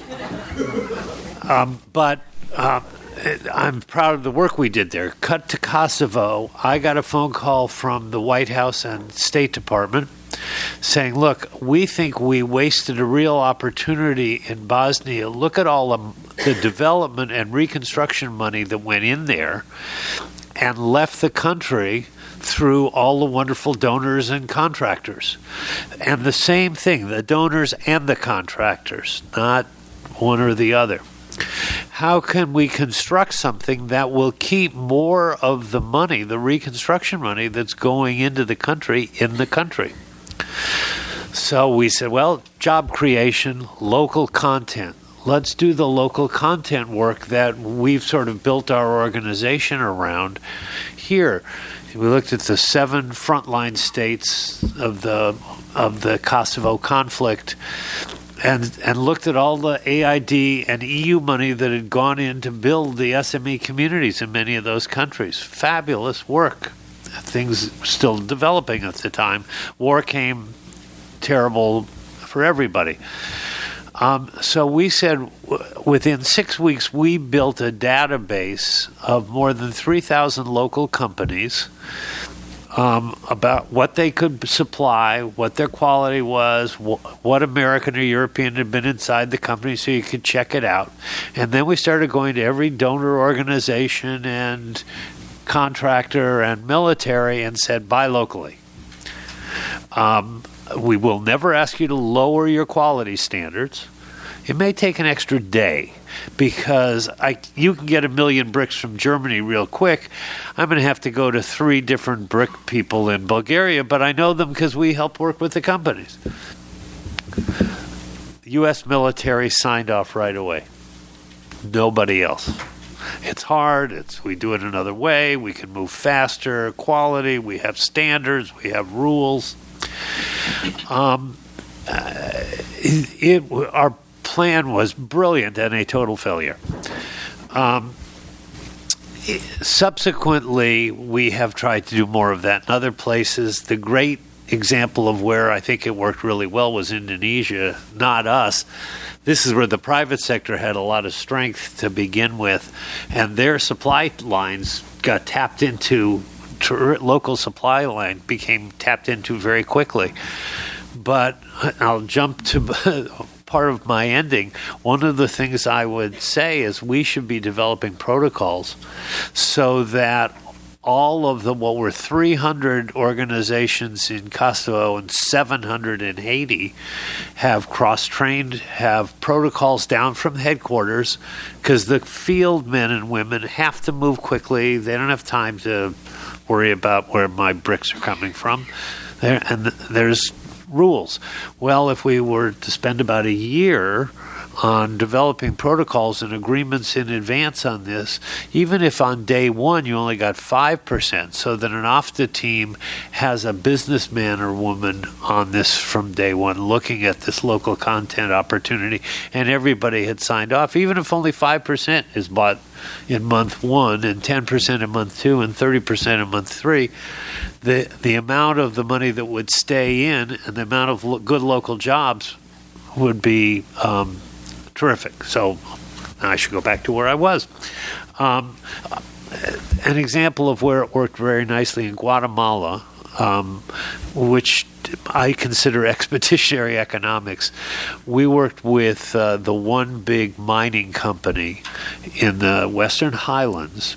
um, but... Um, I'm proud of the work we did there. Cut to Kosovo, I got a phone call from the White House and State Department saying, look, we think we wasted a real opportunity in Bosnia. Look at all of the development and reconstruction money that went in there and left the country through all the wonderful donors and contractors. And the same thing, the donors and the contractors, not one or the other. How can we construct something that will keep more of the money, the reconstruction money that's going into the country, in the country? So we said, well, job creation, local content. Let's do the local content work that we've sort of built our organization around here. We looked at the seven frontline states of the of the Kosovo conflict, and and looked at all the A I D and E U money that had gone in to build the S M E communities in many of those countries. Fabulous work. Things still developing at the time. War came, terrible for everybody. Um, so we said w- within six weeks we built a database of more than three thousand local companies um, about what they could supply, what their quality was, wh- what American or European had been inside the company so you could check it out. And then we started going to every donor organization and contractor and military and said, buy locally. Um, we will never ask you to lower your quality standards. It may take an extra day because I, you can get a million bricks from Germany real quick. I'm going to have to go to three different brick people in Bulgaria, but I know them because we help work with the companies. The U S military signed off right away. Nobody else. It's hard. It's we do it another way. We can move faster. Quality. We have standards. We have rules. Um, uh, it, it, our plan was brilliant and a total failure. Um, it, subsequently, we have tried to do more of that in other places. The great example of where I think it worked really well was Indonesia, not us. This is where the private sector had a lot of strength to begin with, and their supply lines got tapped into. Local supply line became tapped into very quickly. But I'll jump to part of my ending. One of the things I would say is we should be developing protocols so that all of the, what were three hundred organizations in Kosovo and seven hundred in Haiti, have cross-trained, have protocols down from headquarters, because the field men and women have to move quickly. They don't have time to worry about where my bricks are coming from. There, and there's rules. Well, if we were to spend about a year on developing protocols and agreements in advance on this, even if on day one you only got five percent, so that an O F T A team has a businessman or woman on this from day one looking at this local content opportunity, and everybody had signed off, even if only five percent is bought in month one and ten percent in month two and thirty percent in month three, the the amount of the money that would stay in and the amount of lo- good local jobs would be um, terrific. So I should go back to where I was. Um, an example of where it worked very nicely in Guatemala, um, which I consider expeditionary economics. We worked with uh, the one big mining company in the Western Highlands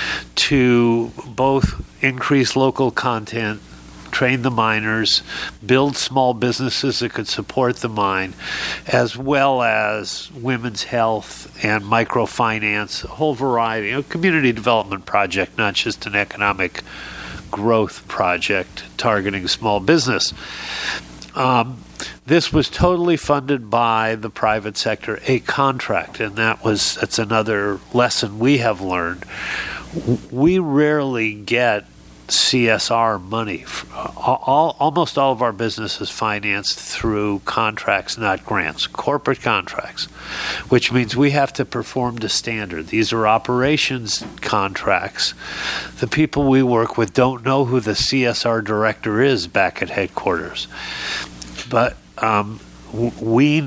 to both increase local content, train the miners, build small businesses that could support the mine, as well as women's health and microfinance, a whole variety, a community development project, not just an economic growth project targeting small business. Um, this was totally funded by the private sector, a contract, and that was that's another lesson we have learned. We rarely get C S R money. All, almost all of our business is financed through contracts, not grants, corporate contracts, which means we have to perform to standard. These are operations contracts. The people we work with don't know who the C S R director is back at headquarters. But um, we,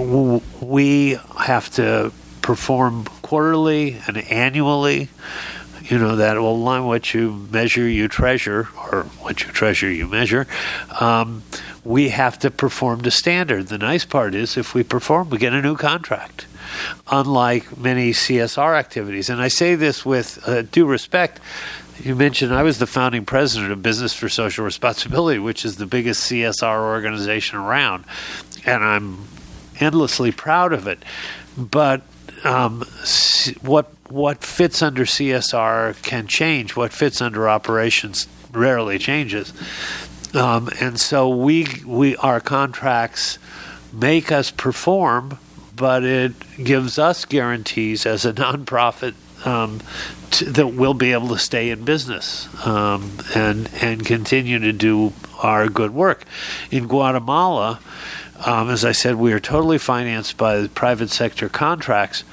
we have to perform quarterly and annually. You know, that will line what you measure, you treasure, or what you treasure, you measure. Um, we have to perform to standard. The nice part is if we perform, we get a new contract, unlike many C S R activities. And I say this with uh, due respect. You mentioned I was the founding president of Business for Social Responsibility, which is the biggest C S R organization around, and I'm endlessly proud of it. But um, what what fits under C S R can change. What fits under operations rarely changes. Um, and so we we our contracts make us perform, but it gives us guarantees as a nonprofit um, to, that we'll be able to stay in business um, and and continue to do our good work. In Guatemala, um, as I said, we are totally financed by the private sector contracts,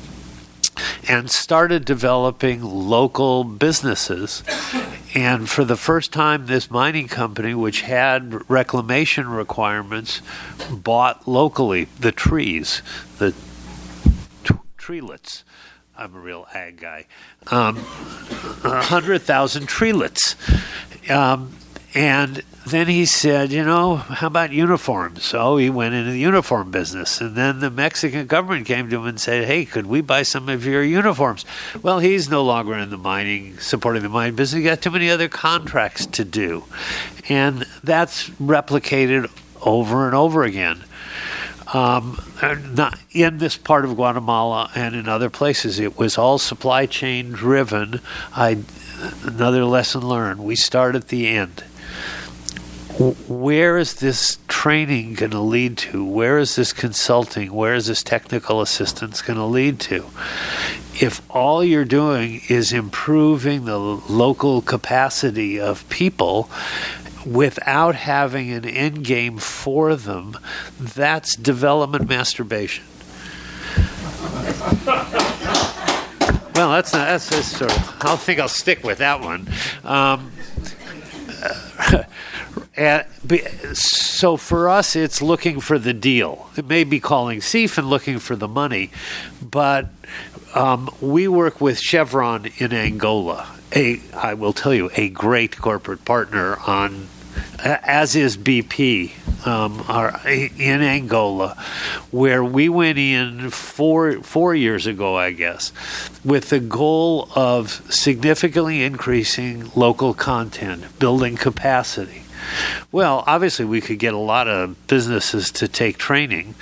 and started developing local businesses. And for the first time, this mining company, which had reclamation requirements, bought locally the trees, the t- treelets. I'm a real ag guy. Um, one hundred thousand treelets. Um, and then he said, you know, how about uniforms? So he went into the uniform business. And then the Mexican government came to him and said, hey, could we buy some of your uniforms? Well, he's no longer in the mining, supporting the mining business. He got too many other contracts to do. And that's replicated over and over again. Um, not in this part of Guatemala and in other places. It was all supply chain driven. I, another lesson learned. We start at the end. Where is this training going to lead to? Where is this consulting? Where is this technical assistance going to lead to? If all you're doing is improving the local capacity of people without having an end game for them, that's development masturbation. Well, that's not, that's, that's sort of, I think I'll stick with that one. Um, uh, And so for us, it's looking for the deal. It may be calling C I F and looking for the money, but um, we work with Chevron in Angola. A, I will tell you, a great corporate partner on, as is B P um, are in Angola, where we went in four four years ago, I guess, with the goal of significantly increasing local content, building capacity. Well, obviously, we could get a lot of businesses to take training.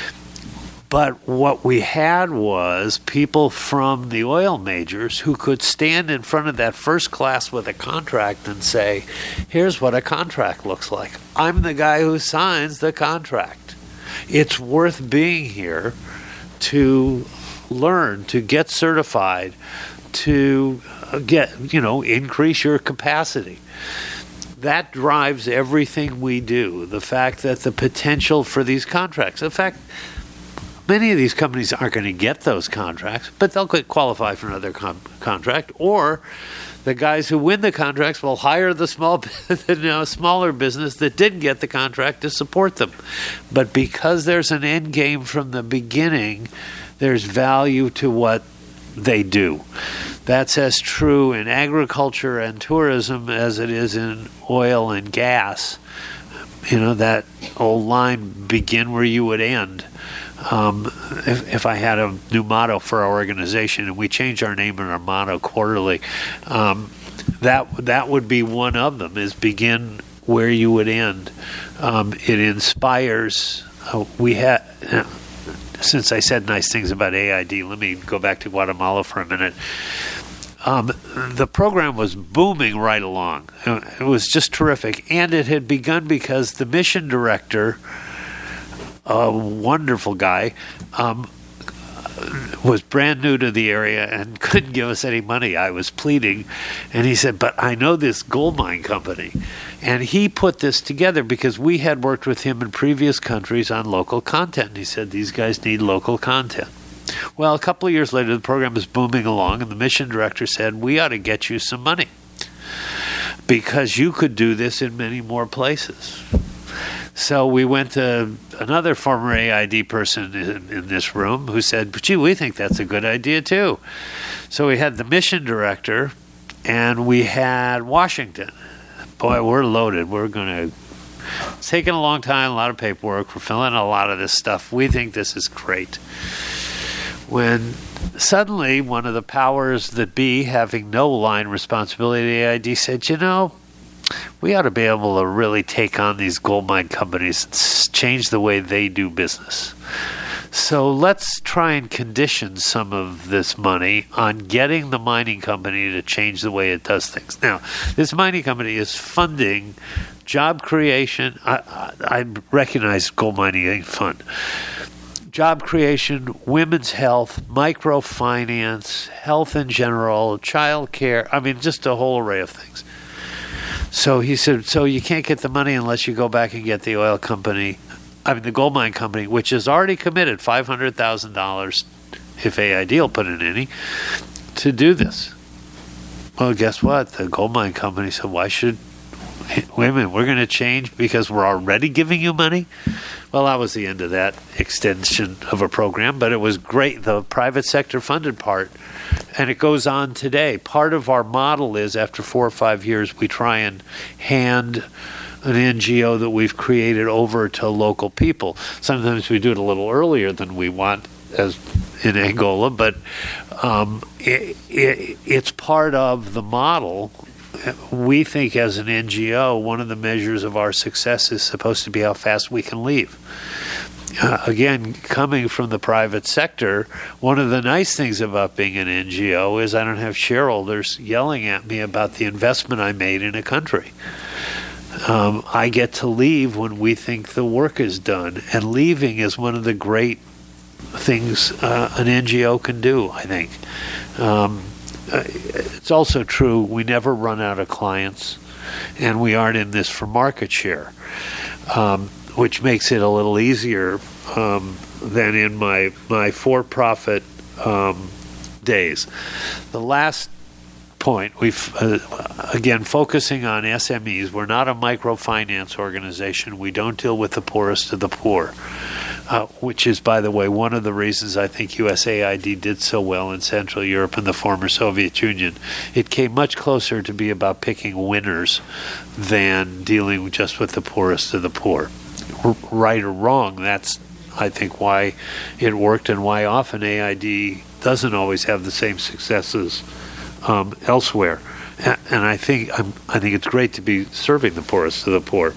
But what we had was people from the oil majors who could stand in front of that first class with a contract and say, here's what a contract looks like. I'm the guy who signs the contract. It's worth being here to learn, to get certified, to get, you know, increase your capacity. That drives everything we do, the fact that the potential for these contracts. In fact, many of these companies aren't going to get those contracts, but they'll qualify for another com- contract. Or the guys who win the contracts will hire the small, you know, smaller business that didn't get the contract to support them. But because there's an end game from the beginning, there's value to what they do. That's as true in agriculture and tourism as it is in oil and gas. You know, that old line, begin where you would end. Um, if, if I had a new motto for our organization, and we change our name and our motto quarterly, um, that that would be one of them, is begin where you would end. Um, it inspires. Uh, we had, uh, since I said nice things about A I D, let me go back to Guatemala for a minute. Um, the program was booming right along. It was just terrific, and it had begun because the mission director, a wonderful guy, um, was brand new to the area and couldn't give us any money. I was pleading, and he said, but I know this gold mine company. And he put this together because we had worked with him in previous countries on local content. And he said, these guys need local content. Well, a couple of years later, the program is booming along, and the mission director said, we ought to get you some money because you could do this in many more places. So we went to another former A I D person in, in this room who said, gee, we think that's a good idea too. So we had the mission director and we had Washington. Boy, we're loaded. We're going to... It's taken a long time, a lot of paperwork. We're filling a lot of this stuff. We think this is great. When suddenly one of the powers that be, having no line responsibility at A I D, said, you know, we ought to be able to really take on these gold mine companies and change the way they do business. So let's try and condition some of this money on getting the mining company to change the way it does things. Now, this mining company is funding job creation. I, I, I recognize gold mining ain't fun. Job creation, women's health, microfinance, health in general, child care. I mean, just a whole array of things. So he said, so you can't get the money unless you go back and get the oil company, I mean the gold mine company, which has already committed five hundred thousand dollars, if A I D will put in any, to do this. Well, guess what? The gold mine company said, why should, wait a minute, we're going to change because we're already giving you money? Well, that was the end of that extension of a program, but it was great, the private sector funded part. And it goes on today. Part of our model is after four or five years, we try and hand an N G O that we've created over to local people. Sometimes we do it a little earlier than we want, as in Angola, but um, it, it, it's part of the model. We think as an N G O, one of the measures of our success is supposed to be how fast we can leave. Uh, again, coming from the private sector, one of the nice things about being an N G O is I don't have shareholders yelling at me about the investment I made in a country. Um, I get to leave when we think the work is done, and leaving is one of the great things uh, an N G O can do, I think. Um, it's also true we never run out of clients, and we aren't in this for market share. Um, which makes it a little easier um, than in my, my for-profit um, days. The last point, we've, uh, again, focusing on S M Es. We're not a microfinance organization. We don't deal with the poorest of the poor, uh, which is, by the way, one of the reasons I think U S A I D did so well in Central Europe and the former Soviet Union. It came much closer to be about picking winners than dealing just with the poorest of the poor. r- right or wrong. That's, I think, why it worked and why often A I D doesn't always have the same successes um, elsewhere. And, and I think I'm, I think it's great to be serving the poorest of the poor.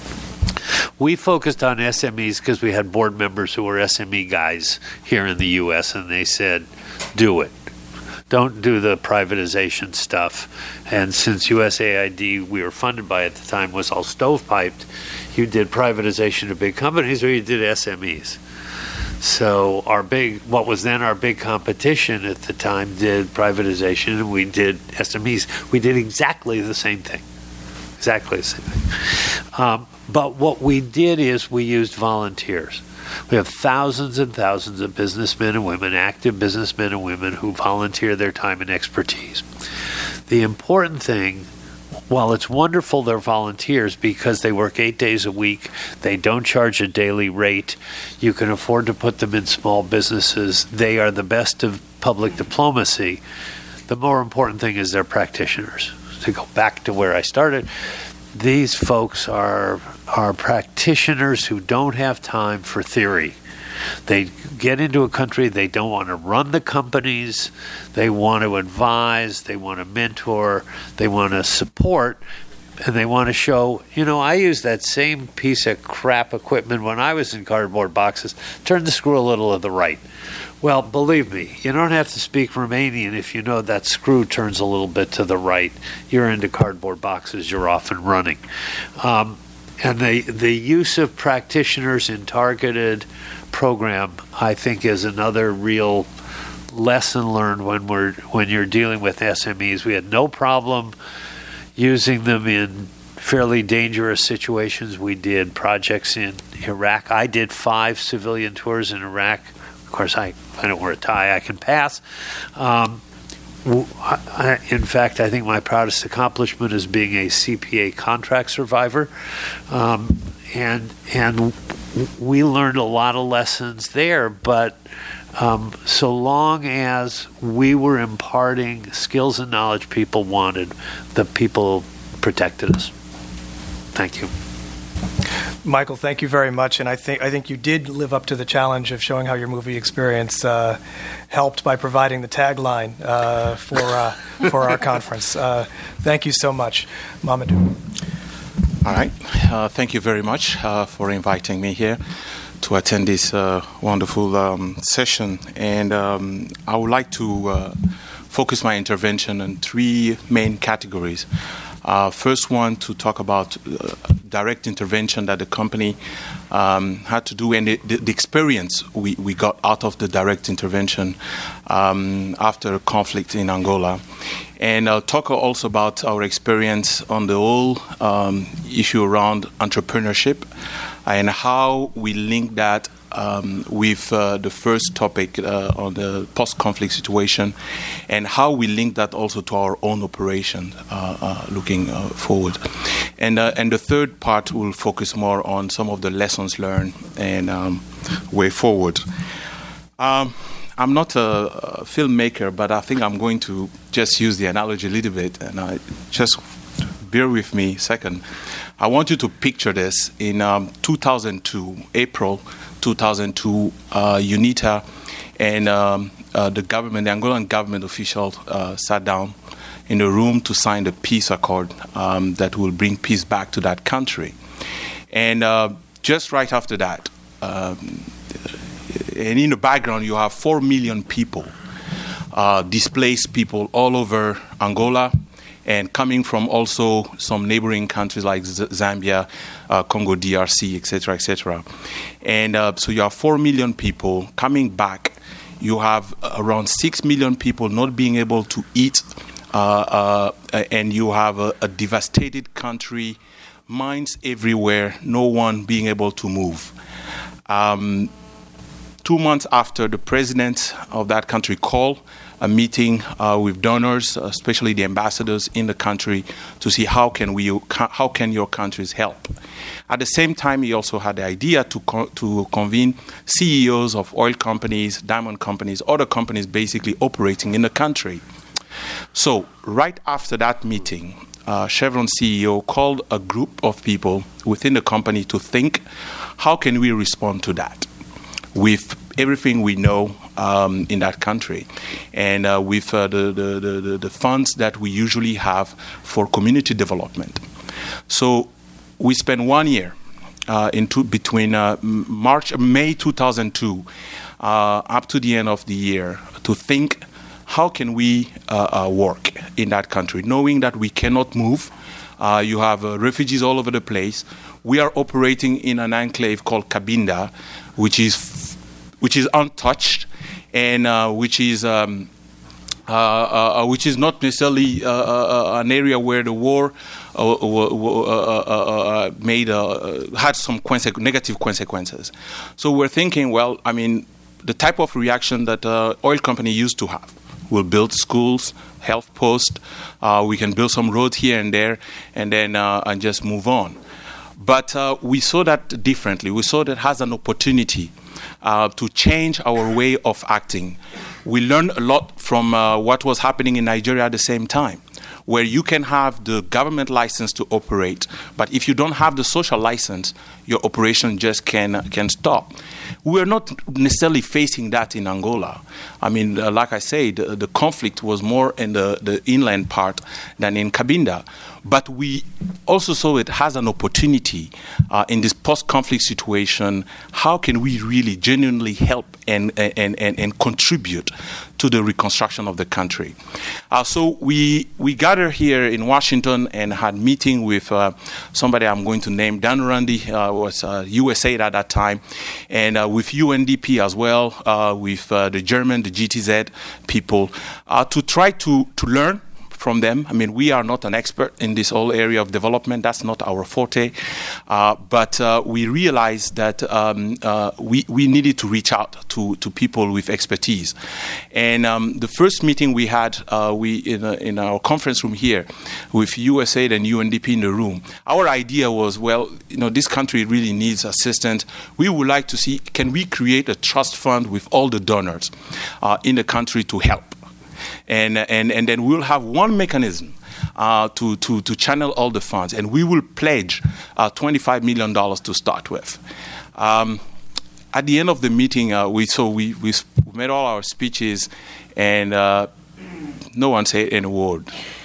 We focused on S M Es because we had board members who were S M E guys here in the U S, and they said, do it. Don't do the privatization stuff. And since U S A I D, we were funded by at the time, was all stovepiped, you did privatization of big companies or you did S M Es. So our big, what was then our big competition at the time did privatization, and we did S M Es. We did exactly the same thing. Exactly the same thing. Um, but what we did is we used volunteers. We have thousands and thousands of businessmen and women, active businessmen and women who volunteer their time and expertise. The important thing, while it's wonderful they're volunteers because they work eight days a week, they don't charge a daily rate, you can afford to put them in small businesses, they are the best of public diplomacy, the more important thing is they're practitioners. To go back to where I started, these folks are are practitioners who don't have time for theory. They get into a country, they don't want to run the companies, they want to advise, they want to mentor, they want to support, and they want to show, you know, I used that same piece of crap equipment when I was in cardboard boxes, turn the screw a little to the right. Well, believe me, you don't have to speak Romanian if you know that screw turns a little bit to the right. You're into cardboard boxes, you're off and running. Um, and the the use of practitioners in targeted program, I think, is another real lesson learned when we're when you're dealing with S M Es. We had no problem using them in fairly dangerous situations. We did projects in Iraq. I did five civilian tours in Iraq. Of course, I, I don't wear a tie. I can pass. Um, I, in fact, I think my proudest accomplishment is being a C P A contract survivor. Um, and and we learned a lot of lessons there, but um, so long as we were imparting skills and knowledge people wanted, the people protected us. Thank you. Michael, thank you very much, and I think I think you did live up to the challenge of showing how your movie experience uh, helped by providing the tagline uh, for uh, for our conference. Uh, thank you so much, Mamadou. All right, uh, thank you very much uh, for inviting me here to attend this uh, wonderful um, session, and um, I would like to uh, focus my intervention on three main categories. Uh, first one, to talk about uh, direct intervention that the company um, had to do, and the, the, the experience we, we got out of the direct intervention um, after a conflict in Angola. And I'll talk also about our experience on the whole um, issue around entrepreneurship and how we link that Um, with uh, the first topic uh, on the post-conflict situation, and how we link that also to our own operation uh, uh, looking uh, forward. And uh, and the third part will focus more on some of the lessons learned and um, way forward. Um, I'm not a, a filmmaker, but I think I'm going to just use the analogy a little bit, and I just bear with me a second. I want you to picture this in um, two thousand two, April two thousand two, uh, UNITA and um, uh, the government, the Angolan government official uh, sat down in a room to sign the peace accord um, that will bring peace back to that country. And uh, just right after that, um, and in the background, you have four million people, uh, displaced people all over Angola, and coming from also some neighboring countries like Z- Zambia, uh, Congo D R C, et cetera, et cetera. And uh, so you have four million people coming back. You have around six million people not being able to eat, uh, uh, and you have a, a devastated country, mines everywhere, no one being able to move. Um, two months after, the president of that country called a meeting uh, with donors, especially the ambassadors in the country, to see how can we, how can your countries help. At the same time, he also had the idea to co- to convene C E Os of oil companies, diamond companies, other companies basically operating in the country. So right after that meeting, uh, Chevron C E O, called a group of people within the company to think, how can we respond to that with everything we know um, in that country, and uh, with uh, the, the, the, the funds that we usually have for community development. So we spent one year uh, into between uh, March, May two thousand two uh, up to the end of the year to think, how can we uh, uh, work in that country, knowing that we cannot move. Uh, you have uh, refugees all over the place. We are operating in an enclave called Cabinda, which is which is untouched, and uh, which is um, uh, uh, which is not necessarily uh, uh, an area where the war uh, uh, uh, uh, made uh, had some conse- negative consequences. So we're thinking, well, I mean, the type of reaction that uh, oil company used to have. We'll build schools, health posts. Uh, we can build some roads here and there, and then uh, and just move on. But uh, we saw that differently. We saw that as an opportunity uh, to change our way of acting. We learned a lot from uh, what was happening in Nigeria at the same time, where you can have the government license to operate, but if you don't have the social license, your operation just can can stop. We are not necessarily facing that in Angola. I mean, uh, like I said, the, the conflict was more in the, the inland part than in Cabinda. But we also saw it as an opportunity uh, in this post-conflict situation. How can we really genuinely help and and, and, and contribute to the reconstruction of the country? Uh, so we we gathered here in Washington and had meeting with uh, somebody I'm going to name. Dan Randy uh, was uh, U S A I D at that time, and uh, with U N D P as well, uh, with uh, the German, the G T Z people, uh, to try to, to learn from them. I mean, we are not an expert in this whole area of development. That's not our forte. Uh, but uh, we realized that um, uh, we, we needed to reach out to, to people with expertise. And um, the first meeting we had uh, we in, a, in our conference room here with U S A I D and U N D P in the room, our idea was, well, you know, this country really needs assistance. We would like to see, can we create a trust fund with all the donors uh, in the country to help? And, and and then we'll have one mechanism uh, to, to, to channel all the funds, and we will pledge uh, twenty-five million dollars to start with. Um, at the end of the meeting, uh, we so we, we made all our speeches, and uh, no one said any word.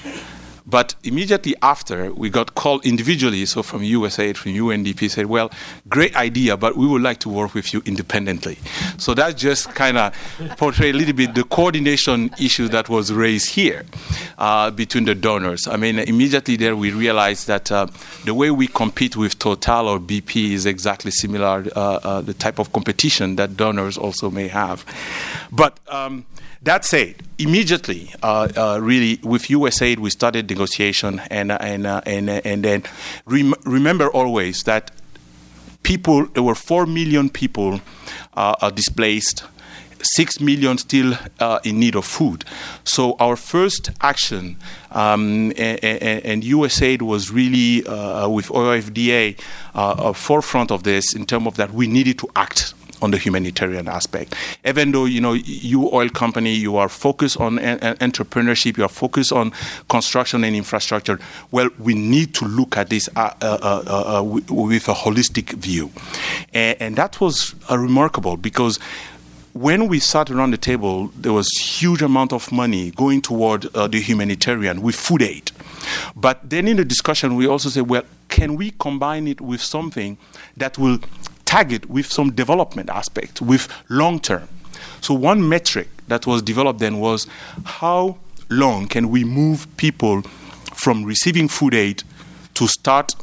But immediately after, we got called individually, so from U S A I D, from U N D P, said, well, great idea, but we would like to work with you independently. So that just kind of portrayed a little bit the coordination issue that was raised here uh, between the donors. I mean, immediately there we realized that uh, the way we compete with Total or B P is exactly similar, uh, uh, the type of competition that donors also may have. But um, that said, immediately, uh, uh, really, with U S A I D, we started negotiation, and uh, and uh, and uh, and then rem- remember always that people. There were four million people uh, uh, displaced, six million still uh, in need of food. So our first action, um, and, and U S A I D was really uh, with O F D A uh, uh, forefront of this in terms of that we needed to act on the humanitarian aspect. Even though, you know, you oil company, you are focused on en- entrepreneurship, you are focused on construction and infrastructure, well, we need to look at this uh, uh, uh, uh, w- with a holistic view. And, and that was uh, remarkable because when we sat around the table, there was huge amount of money going toward uh, the humanitarian with food aid. But then in the discussion, we also said, well, can we combine it with something that will tag it with some development aspect, with long term? So one metric that was developed then was how long can we move people from receiving food aid to start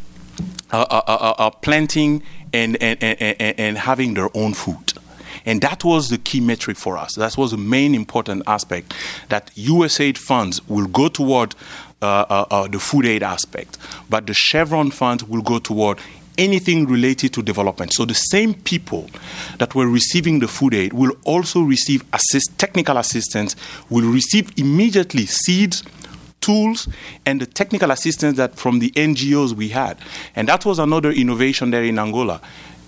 uh, uh, uh, uh, planting and, and, and, and having their own food. And that was the key metric for us. That was the main important aspect, that U S A I D funds will go toward uh, uh, uh, the food aid aspect, but the Chevron funds will go toward anything related to development. So the same people that were receiving the food aid will also receive assist, technical assistance, will receive immediately seeds, tools, and the technical assistance that from the N G Os we had. And that was another innovation there in Angola.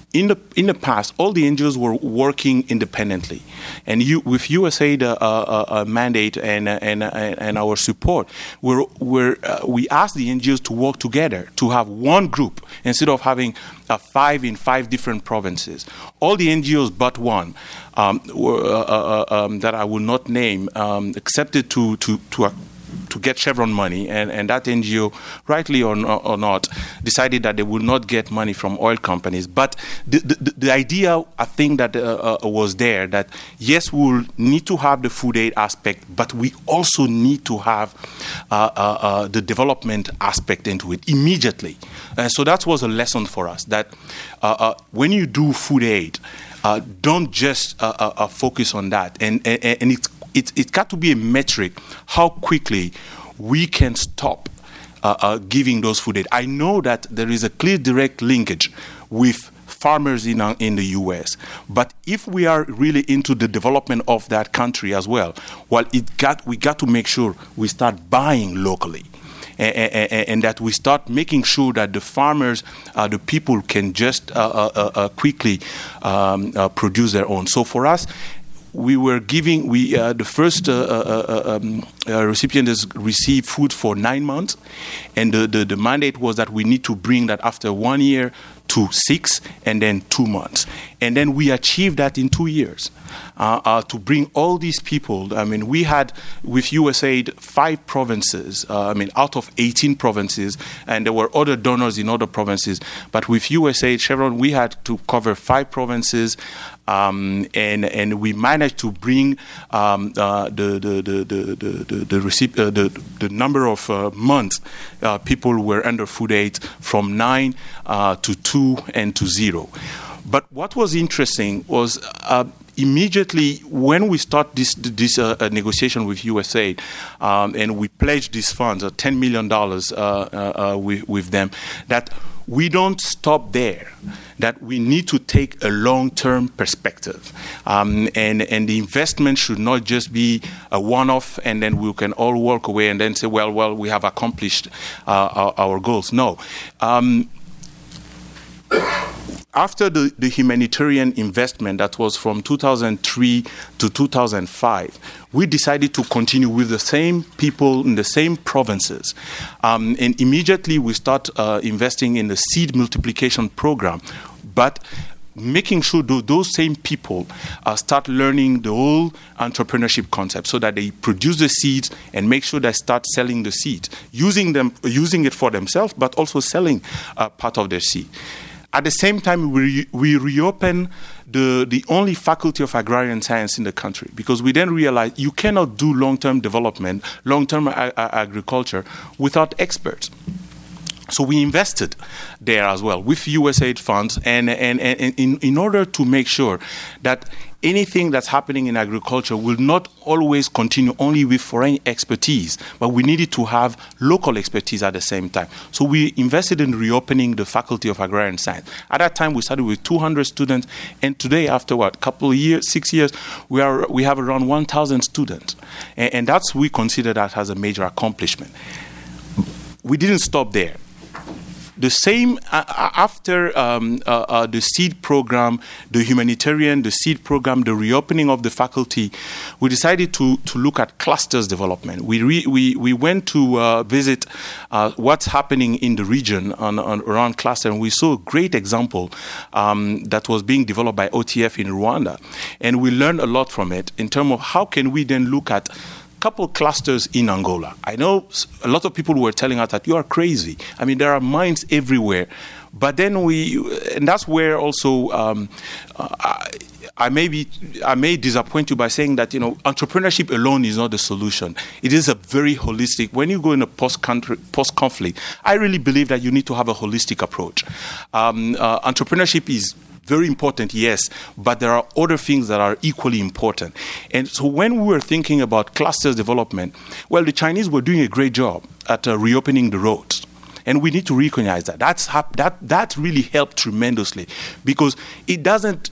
in the in the past, all the N G Os were working independently, and you, with U S A I D uh, uh, uh, mandate and uh, and uh, and our support, we're, we're, uh, we asked the N G Os to work together to have one group instead of having uh, five in five different provinces. All the N G Os but one um, were, uh, uh, um, that I will not name um, accepted to to to. Uh, to get Chevron money, and, and that N G O, rightly or, or not, decided that they would not get money from oil companies. But the, the, the idea, I think, that uh, uh, was there, that yes, we will need to have the food aid aspect, but we also need to have uh, uh, uh, the development aspect into it immediately. And so that was a lesson for us, that uh, uh, when you do food aid, uh, don't just uh, uh, uh, focus on that. And, and, and it's It, it got to be a metric how quickly we can stop uh, uh, giving those food aid. I know that there is a clear direct linkage with farmers in uh, in the U S, but if we are really into the development of that country as well, well, it got we got to make sure we start buying locally. And, and, and that we start making sure that the farmers, uh, the people, can just uh, uh, uh, quickly um, uh, produce their own. So for us, we were giving, we uh, the first uh, uh, um, uh, recipient has received food for nine months, and the, the, the mandate was that we need to bring that after one year to six, and then two months. And then we achieved that in two years. Uh, uh, to bring all these people, I mean, we had, with U S A I D, five provinces, uh, I mean, out of eighteen provinces, and there were other donors in other provinces. But with U S A I D, Chevron, we had to cover five provinces, um, and and we managed to bring um, uh, the, the, the, the, the, the, receipt, uh, the, the number of uh, months uh, people were under food aid from nine uh, to two and to zero. But what was interesting was uh, immediately when we start this this uh, negotiation with U S A I D, um, and we pledged these funds, uh, ten million dollars uh, uh, uh, with, with them, that we don't stop there, that we need to take a long-term perspective. Um, and, and the investment should not just be a one-off and then we can all walk away and then say, well, well, we have accomplished uh, our, our goals. No. Um, After the, the humanitarian investment that was from two thousand three to two thousand five, we decided to continue with the same people in the same provinces. Um, and immediately we start uh, investing in the seed multiplication program, but making sure that those same people uh, start learning the whole entrepreneurship concept so that they produce the seeds and make sure they start selling the seeds, using them, using it for themselves, but also selling uh, part of their seed. At the same time, we, we reopen the, the only faculty of agrarian science in the country, because we then realized you cannot do long-term development, long-term a- a- agriculture without experts. So we invested there as well with U S A I D funds, and, and, and in, in order to make sure that anything that's happening in agriculture will not always continue only with foreign expertise, but we needed to have local expertise at the same time. So we invested in reopening the Faculty of Agrarian Science. At that time, we started with two hundred students, and today, after what, a couple of years, six years, we are we have around one thousand students, and, and that's we consider that as a major accomplishment. We didn't stop there. The same uh, after um, uh, uh, the seed program, the humanitarian, the seed program, the reopening of the faculty, we decided to to look at clusters development. We re, we we went to uh, visit uh, what's happening in the region on, on around cluster, and we saw a great example um, that was being developed by O T F in Rwanda, and we learned a lot from it in terms of how can we then look at couple clusters in Angola. I know a lot of people were telling us that you are crazy. I mean, there are mines everywhere. But then we, and that's where also um, I, I may be, I may disappoint you by saying that, you know, entrepreneurship alone is not the solution. It is a very holistic. When you go in a post-country, post-conflict, I really believe that you need to have a holistic approach. Um, uh, entrepreneurship is very important, yes, but there are other things that are equally important. And so when we were thinking about clusters development, well, the Chinese were doing a great job at uh, reopening the roads. And we need to recognize that. That's that that really helped tremendously, because it doesn't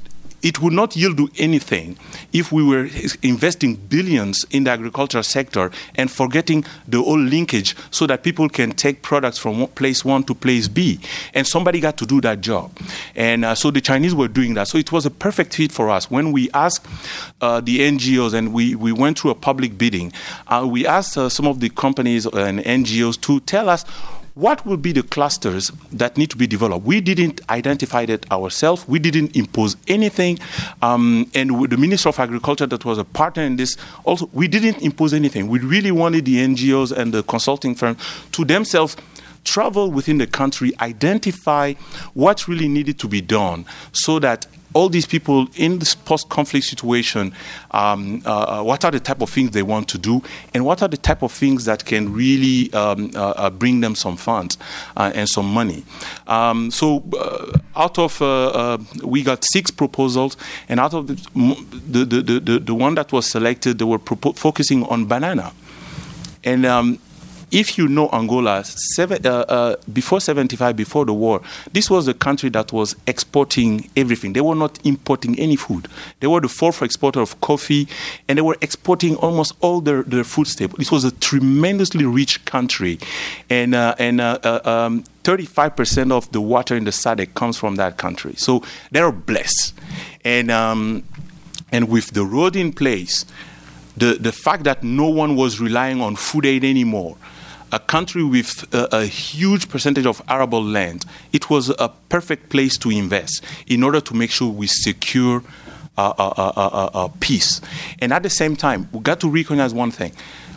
it would not yield to anything if we were investing billions in the agricultural sector and forgetting the whole linkage so that people can take products from place one to place B. And somebody got to do that job. And uh, so the Chinese were doing that. So it was a perfect fit for us. When we asked uh, the N G Os, and we, we went through a public bidding, uh, we asked uh, some of the companies and N G Os to tell us what will be the clusters that need to be developed. We didn't identify that ourselves. We didn't impose anything. Um, and with the Minister of Agriculture that was a partner in this, also, we didn't impose anything. We really wanted the N G Os and the consulting firms to themselves travel within the country, identify what really needed to be done so that all these people in this post-conflict situation, um, uh, what are the type of things they want to do, and what are the type of things that can really um, uh, uh, bring them some funds uh, and some money. Um, so uh, out of, uh, uh, we got six proposals, and out of the, the, the, the, the one that was selected, they were propo- focusing on banana. And um, if you know Angola, seven, uh, uh, before seventy-five, before the war, this was a country that was exporting everything. They were not importing any food. They were the fourth exporter of coffee, and they were exporting almost all their, their food staples. This was a tremendously rich country, and uh, and uh, uh, um, thirty-five percent of the water in the S A D C comes from that country. So they're blessed, and um, and with the road in place, the the fact that no one was relying on food aid anymore. A country with a, a huge percentage of arable land, it was a perfect place to invest in order to make sure we secure uh, uh, uh, uh, uh, peace. And at the same time, we got to recognize one thing.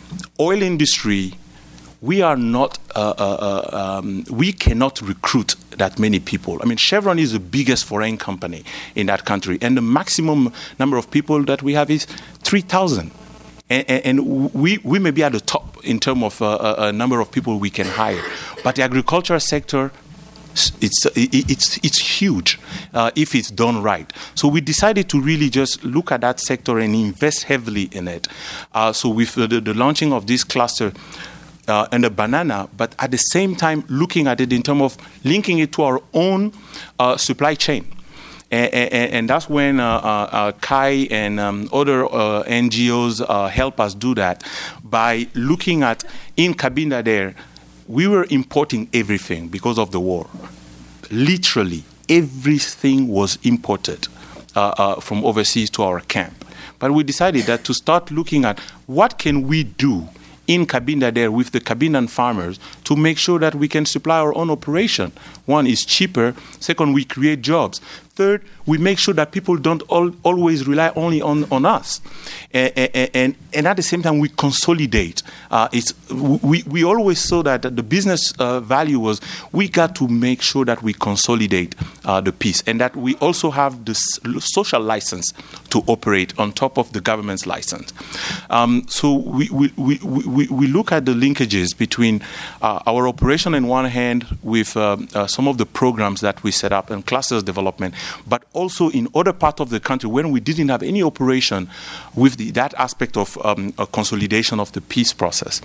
Oil industry, we are not, uh, uh, um, we cannot recruit that many people. I mean, Chevron is the biggest foreign company in that country, and the maximum number of people that we have is three thousand. And, and we, we may be at the top in terms of uh, a number of people we can hire. But the agricultural sector, it's, it's, it's huge uh, if it's done right. So we decided to really just look at that sector and invest heavily in it. Uh, so with the, the launching of this cluster, Uh, and the banana, but at the same time looking at it in terms of linking it to our own uh, supply chain. And, and, and that's when uh, uh, Kai and um, other uh, N G Os uh, help us do that by looking at, in Cabinda there, we were importing everything because of the war. Literally, everything was imported uh, uh, from overseas to our camp. But we decided that to start looking at what can we do in Cabinda there with the Cabindan farmers to make sure that we can supply our own operation. One, is cheaper. Second, we create jobs. Third, we make sure that people don't all, always rely only on, on us. And, and, and at the same time, we consolidate. Uh, it's, we, we always saw that the business uh, value was we got to make sure that we consolidate uh, the piece and that we also have the social license to operate on top of the government's license. Um, so we, we, we, we, we look at the linkages between uh, our operation on one hand with uh, uh, some of the programs that we set up and clusters development, but also in other parts of the country when we didn't have any operation with the, that aspect of um, a consolidation of the peace process.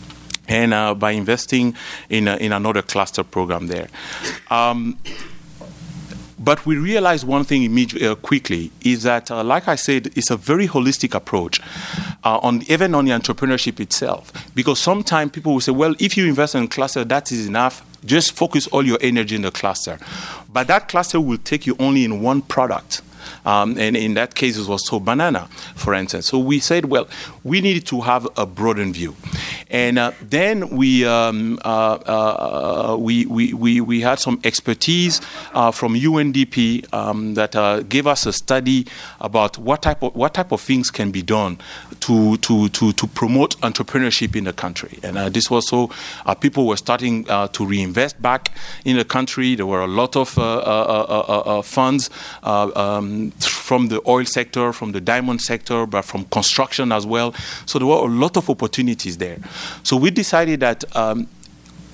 And uh, by investing in, a, in another cluster program there. Um, But we realized one thing immediately, uh, quickly, is that, uh, like I said, it's a very holistic approach, uh, on even on the entrepreneurship itself. Because sometimes people will say, well, if you invest in a cluster, that is enough. Just focus all your energy in the cluster. But that cluster will take you only in one product. Um, and in that case, it was so banana, for instance. So we said, well, we needed to have a broadened view. And uh, then we, um, uh, uh, we, we, we, we had some expertise uh, from U N D P um, that uh, gave us a study about what type of, what type of things can be done to, to, to, to promote entrepreneurship in the country. And uh, this was so uh, people were starting uh, to reinvest back in the country. There were a lot of uh, uh, uh, uh, funds uh, um, from the oil sector, from the diamond sector, but from construction as well. So there were a lot of opportunities there. So we decided that um,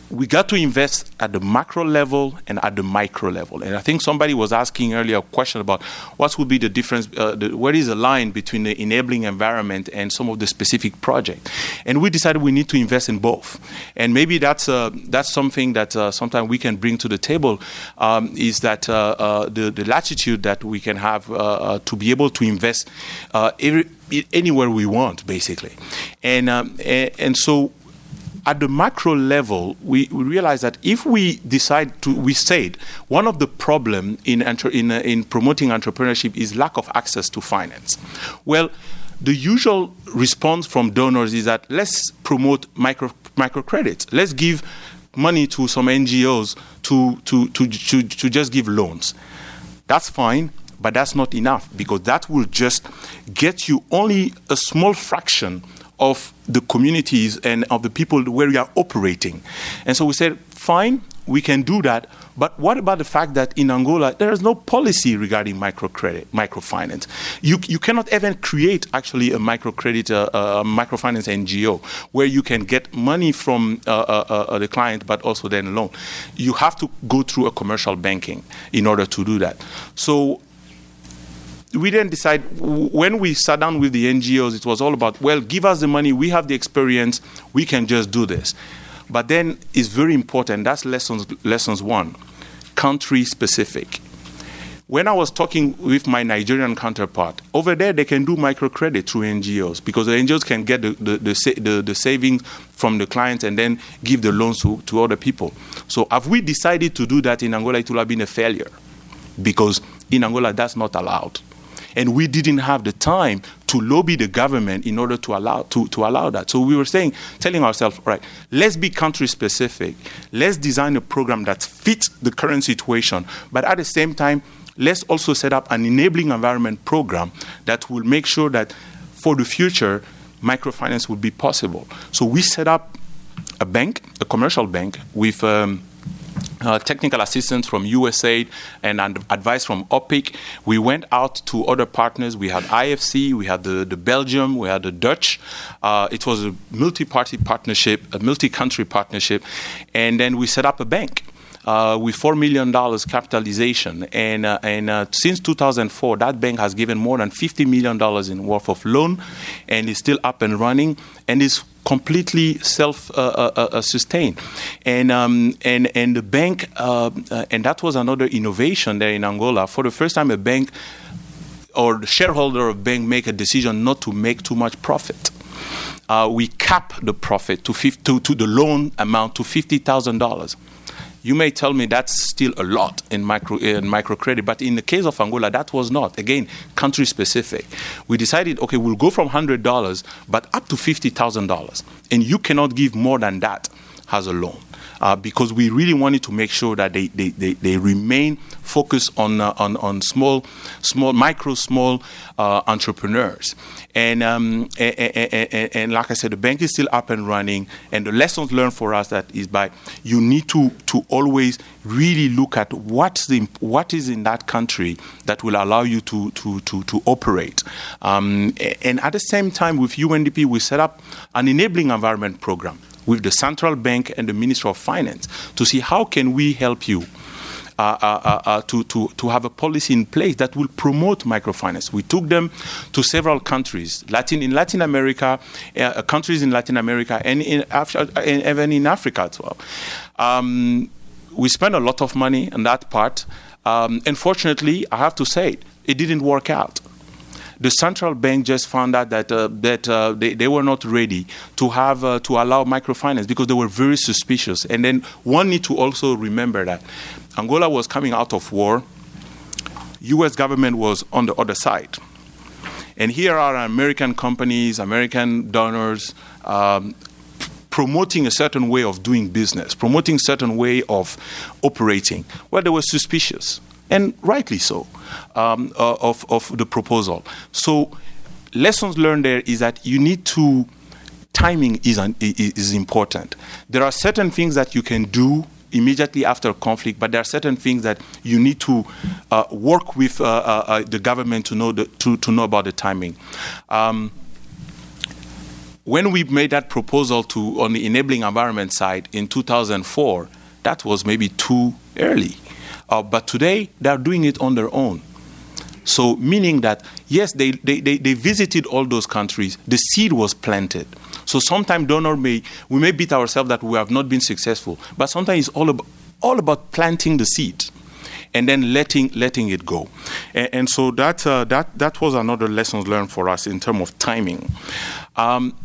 we got to invest at the macro level and at the micro level. And I think somebody was asking earlier a question about what would be the difference, uh, the, where is the line between the enabling environment and some of the specific projects. And we decided we need to invest in both. And maybe that's uh, that's something that uh, sometimes we can bring to the table, um, is that uh, uh, the, the latitude that we can have uh, uh, to be able to invest uh, every, anywhere we want, basically. And, um, and, and so at the macro level, we, we realize that if we decide to, we said one of the problems in, in, uh, in promoting entrepreneurship is lack of access to finance. Well, the usual response from donors is that let's promote micro microcredit. Let's give money to some N G Os to, to, to, to, to just give loans. That's fine, but that's not enough, because that will just get you only a small fraction of the communities and of the people where we are operating. And so we said, fine, we can do that, but what about the fact that in Angola, there is no policy regarding microcredit, microfinance? You, you cannot even create actually a microcredit, uh, uh, microfinance N G O where you can get money from uh, uh, uh, the client, but also then a loan. You have to go through a commercial banking in order to do that. So we then decide, when we sat down with the N G Os, it was all about, well, give us the money, we have the experience, we can just do this. But then it's very important, that's lessons, lessons one, country specific. When I was talking with my Nigerian counterpart, over there they can do microcredit through N G Os, because the N G Os can get the, the, the, the, the savings from the clients and then give the loans to, to other people. So have we decided to do that in Angola, it would have been a failure, because in Angola that's not allowed. And we didn't have the time to lobby the government in order to allow to, to allow that. So we were saying, telling ourselves, all right, let's be country specific. Let's design a program that fits the current situation. But at the same time, let's also set up an enabling environment program that will make sure that for the future, microfinance will be possible. So we set up a bank, a commercial bank, with um, Uh, technical assistance from U S A I D and, and advice from O P I C. We went out to other partners. We had I F C, we had the, the Belgium, we had the Dutch. Uh, it was a multi-party partnership, a multi-country partnership. And then we set up a bank uh, with four million dollars capitalization. And, uh, and uh, since two thousand four, that bank has given more than fifty million dollars in worth of loan and is still up and running and is completely self-sustained, uh, uh, and um, and and the bank, uh, uh, and that was another innovation there in Angola. For the first time, a bank or the shareholder of a bank make a decision not to make too much profit. Uh, we cap the profit to, fifty, to to the loan amount to fifty thousand dollars. You may tell me that's still a lot in micro in microcredit, but in the case of Angola, that was not. Again, country specific. We decided, okay, we'll go from one hundred dollars, but up to fifty thousand dollars. And you cannot give more than that as a loan. Uh, because we really wanted to make sure that they, they, they, they remain focused on, uh, on on small, small, micro, small uh, entrepreneurs. And, um, and, and, and like I said, the bank is still up and running. And the lessons learned for us that is by you need to, to always really look at what's the, what is in that country that will allow you to, to, to, to operate. Um, and at the same time, with U N D P, we set up an enabling environment program with the central bank and the Ministry of Finance to see how can we help you uh, uh, uh, to, to, to have a policy in place that will promote microfinance. We took them to several countries, Latin in Latin America, uh, countries in Latin America, and, in Af- and even in Africa as well. Um, we spent a lot of money on that part. Um, unfortunately, I have to say, it, it didn't work out. The central bank just found out that uh, that uh, they, they were not ready to have uh, to allow microfinance because they were very suspicious. And then one need to also remember that Angola was coming out of war. U S government was on the other side. And here are American companies, American donors, um, promoting a certain way of doing business, promoting a certain way of operating. Well, they were suspicious. And rightly so, um, uh, of, of the proposal. So lessons learned there is that you need to, timing is, an, is important. There are certain things that you can do immediately after a conflict, but there are certain things that you need to uh, work with uh, uh, the government to know, the, to, to know about the timing. Um, when we made that proposal to on the enabling environment side in two thousand four, that was maybe too early. Uh, but today, they're doing it on their own. So meaning that, yes, they, they, they, they visited all those countries. The seed was planted. So sometimes donor may, we may beat ourselves that we have not been successful. But sometimes it's all about, all about planting the seed and then letting letting it go. And, and so that, uh, that, that was another lesson learned for us in terms of timing. Um,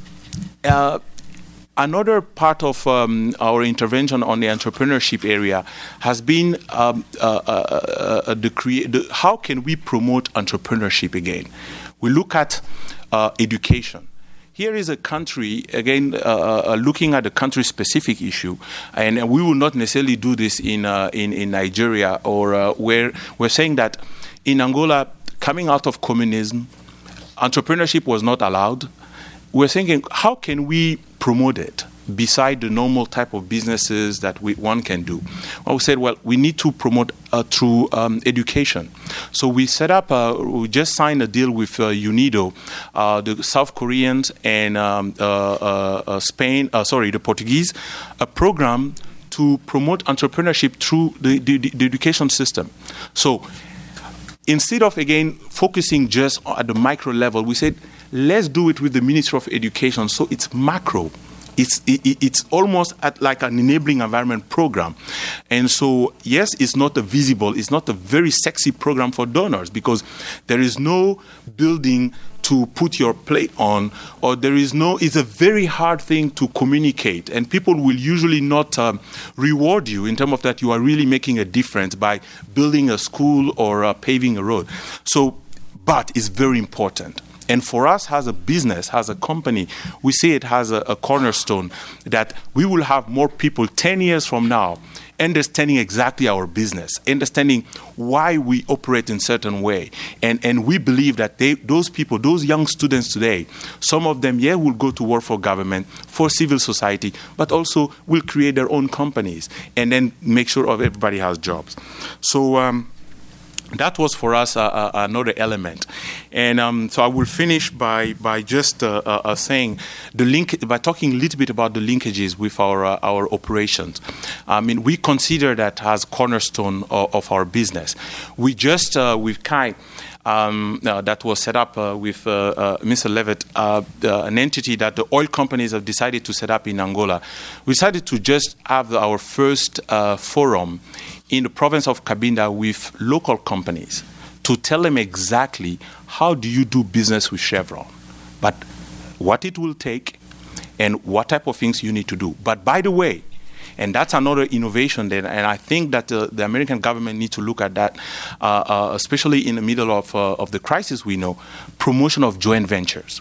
uh, Another part of um, our intervention on the entrepreneurship area has been um, uh, uh, uh, the, crea- the how can we promote entrepreneurship again? We look at uh, education. Here is a country, again, uh, uh, looking at a country-specific issue, and, and we will not necessarily do this in uh, in, in Nigeria, or uh, where we're saying that in Angola, coming out of communism, entrepreneurship was not allowed. We're thinking, how can we promote it beside the normal type of businesses that we, one can do? Well, we said, well, we need to promote uh, through um, education. So we set up, uh, we just signed a deal with uh, UNIDO, uh, the South Koreans and um, uh, uh, uh, Spain, uh, sorry, the Portuguese, a program to promote entrepreneurship through the, the, the education system. So instead of, again, focusing just at the micro level, we said, let's do it with the Ministry of Education. So it's macro. It's it, it's almost at like an enabling environment program. And so, yes, it's not a visible, it's not a very sexy program for donors because there is no building to put your plate on, or there is no, it's a very hard thing to communicate. And people will usually not um, reward you in terms of that you are really making a difference by building a school or uh, paving a road. So, but it's very important. And for us as a business, as a company, we see it as a, a cornerstone that we will have more people ten years from now understanding exactly our business, understanding why we operate in a certain way. And, and we believe that they, those people, those young students today, some of them, yeah, will go to work for government, for civil society, but also will create their own companies and then make sure everybody has jobs. So, um, that was for us uh, uh, another element, and um, so I will finish by by just uh, uh, saying the link by talking a little bit about the linkages with our uh, our operations. I mean, we consider that as cornerstone of, of our business. We just uh, with Kai. Um, uh, that was set up uh, with uh, uh, Mister Levitt, uh, uh, an entity that the oil companies have decided to set up in Angola. We decided to just have our first uh, forum in the province of Cabinda with local companies to tell them exactly how do you do business with Chevron, but what it will take and what type of things you need to do. But by the way, and that's another innovation there, and I think that uh, the American government needs to look at that, uh, uh, especially in the middle of, uh, of the crisis we know, promotion of joint ventures.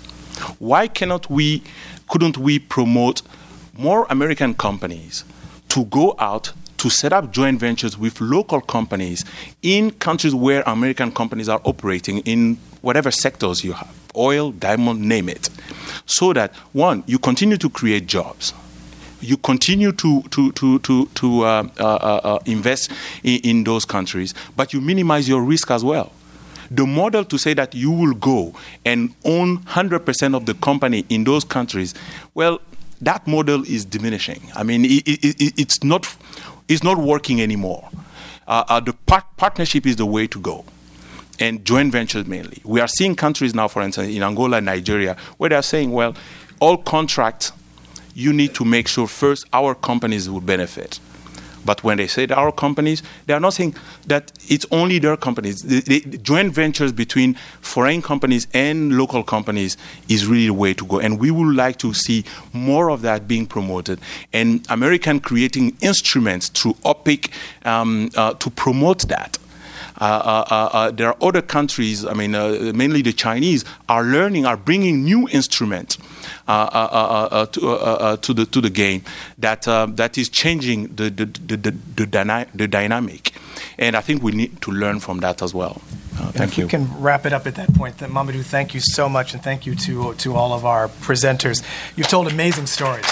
Why cannot we, couldn't we promote more American companies to go out to set up joint ventures with local companies in countries where American companies are operating in whatever sectors you have, oil, diamond, name it, so that, one, you continue to create jobs. You continue to to to to, to uh, uh, uh, invest in, in those countries, but you minimize your risk as well. The model to say that you will go and own one hundred percent of the company in those countries, well, that model is diminishing. I mean, it, it, it, it's not it's not working anymore. Uh, uh, the part- partnership is the way to go, and joint ventures mainly. We are seeing countries now, for instance, in Angola and Nigeria, where they are saying, well, all contracts, you need to make sure first our companies will benefit. But when they say our companies, they are not saying that it's only their companies. The, the, the joint ventures between foreign companies and local companies is really the way to go. And we would like to see more of that being promoted. And American creating instruments through OPIC um, uh, to promote that. Uh, uh, uh, there are other countries, I mean, uh, mainly the Chinese, are learning, are bringing new instruments uh, uh, uh, uh, to, uh, uh, to the to the game that uh, that is changing the the the, the, the, dyna- the dynamic, and I think we need to learn from that as well. Uh, thank if you. We can wrap it up at that point. Then, Mamadou, thank you so much, and thank you to to all of our presenters. You've told amazing stories.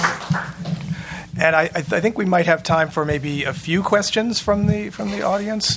And I, I think we might have time for maybe a few questions from the from the audience.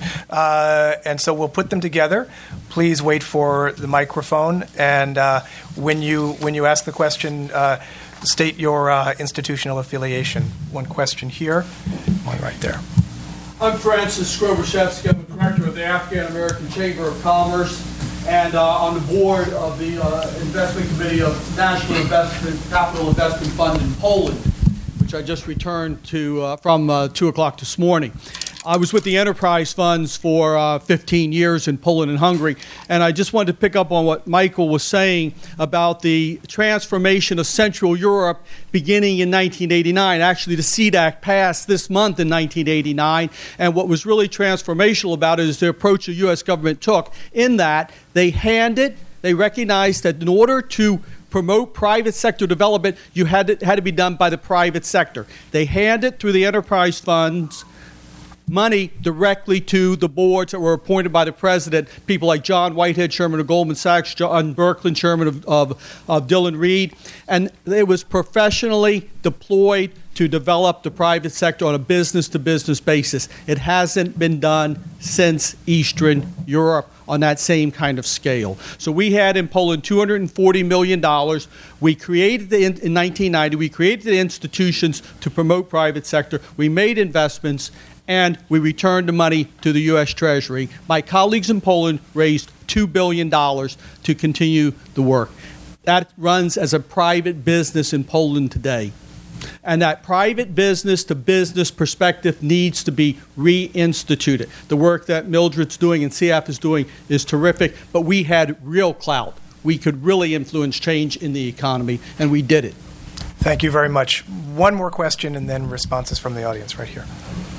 Uh, and so we'll put them together. Please wait for the microphone. And uh, when you when you ask the question, uh, state your uh, institutional affiliation. One question here, one right there. I'm Francis Skroboszewski. I'm the director of the Afghan American Chamber of Commerce and uh, on the board of the uh, Investment Committee of National Investment Capital Investment Fund in Poland, which I just returned to uh, from uh, two o'clock this morning. I was with the enterprise funds for uh, fifteen years in Poland and Hungary, and I just wanted to pick up on what Michael was saying about the transformation of Central Europe beginning in nineteen eighty-nine. Actually, the C DAC passed this month in nineteen eighty-nine, and what was really transformational about it is the approach the U S government took in that they handed, they recognized that in order to promote private sector development, you had to, had to be done by the private sector. They handed through the enterprise funds money directly to the boards that were appointed by the president, people like John Whitehead, chairman of Goldman Sachs, John Birkeland, chairman of, of, of Dillon Read, and it was professionally deployed to develop the private sector on a business-to-business basis. It hasn't been done since Eastern Europe on that same kind of scale. So we had in Poland two hundred forty million dollars. We created, the, in, in nineteen ninety, we created the institutions to promote private sector. We made investments, and we returned the money to the U S Treasury. My colleagues in Poland raised two billion dollars to continue the work. That runs as a private business in Poland today. And that private business-to-business perspective needs to be reinstituted. The work that Mildred's doing and C A F is doing is terrific, but we had real clout. We could really influence change in the economy, and we did it. Thank you very much. One more question and then responses from the audience right here.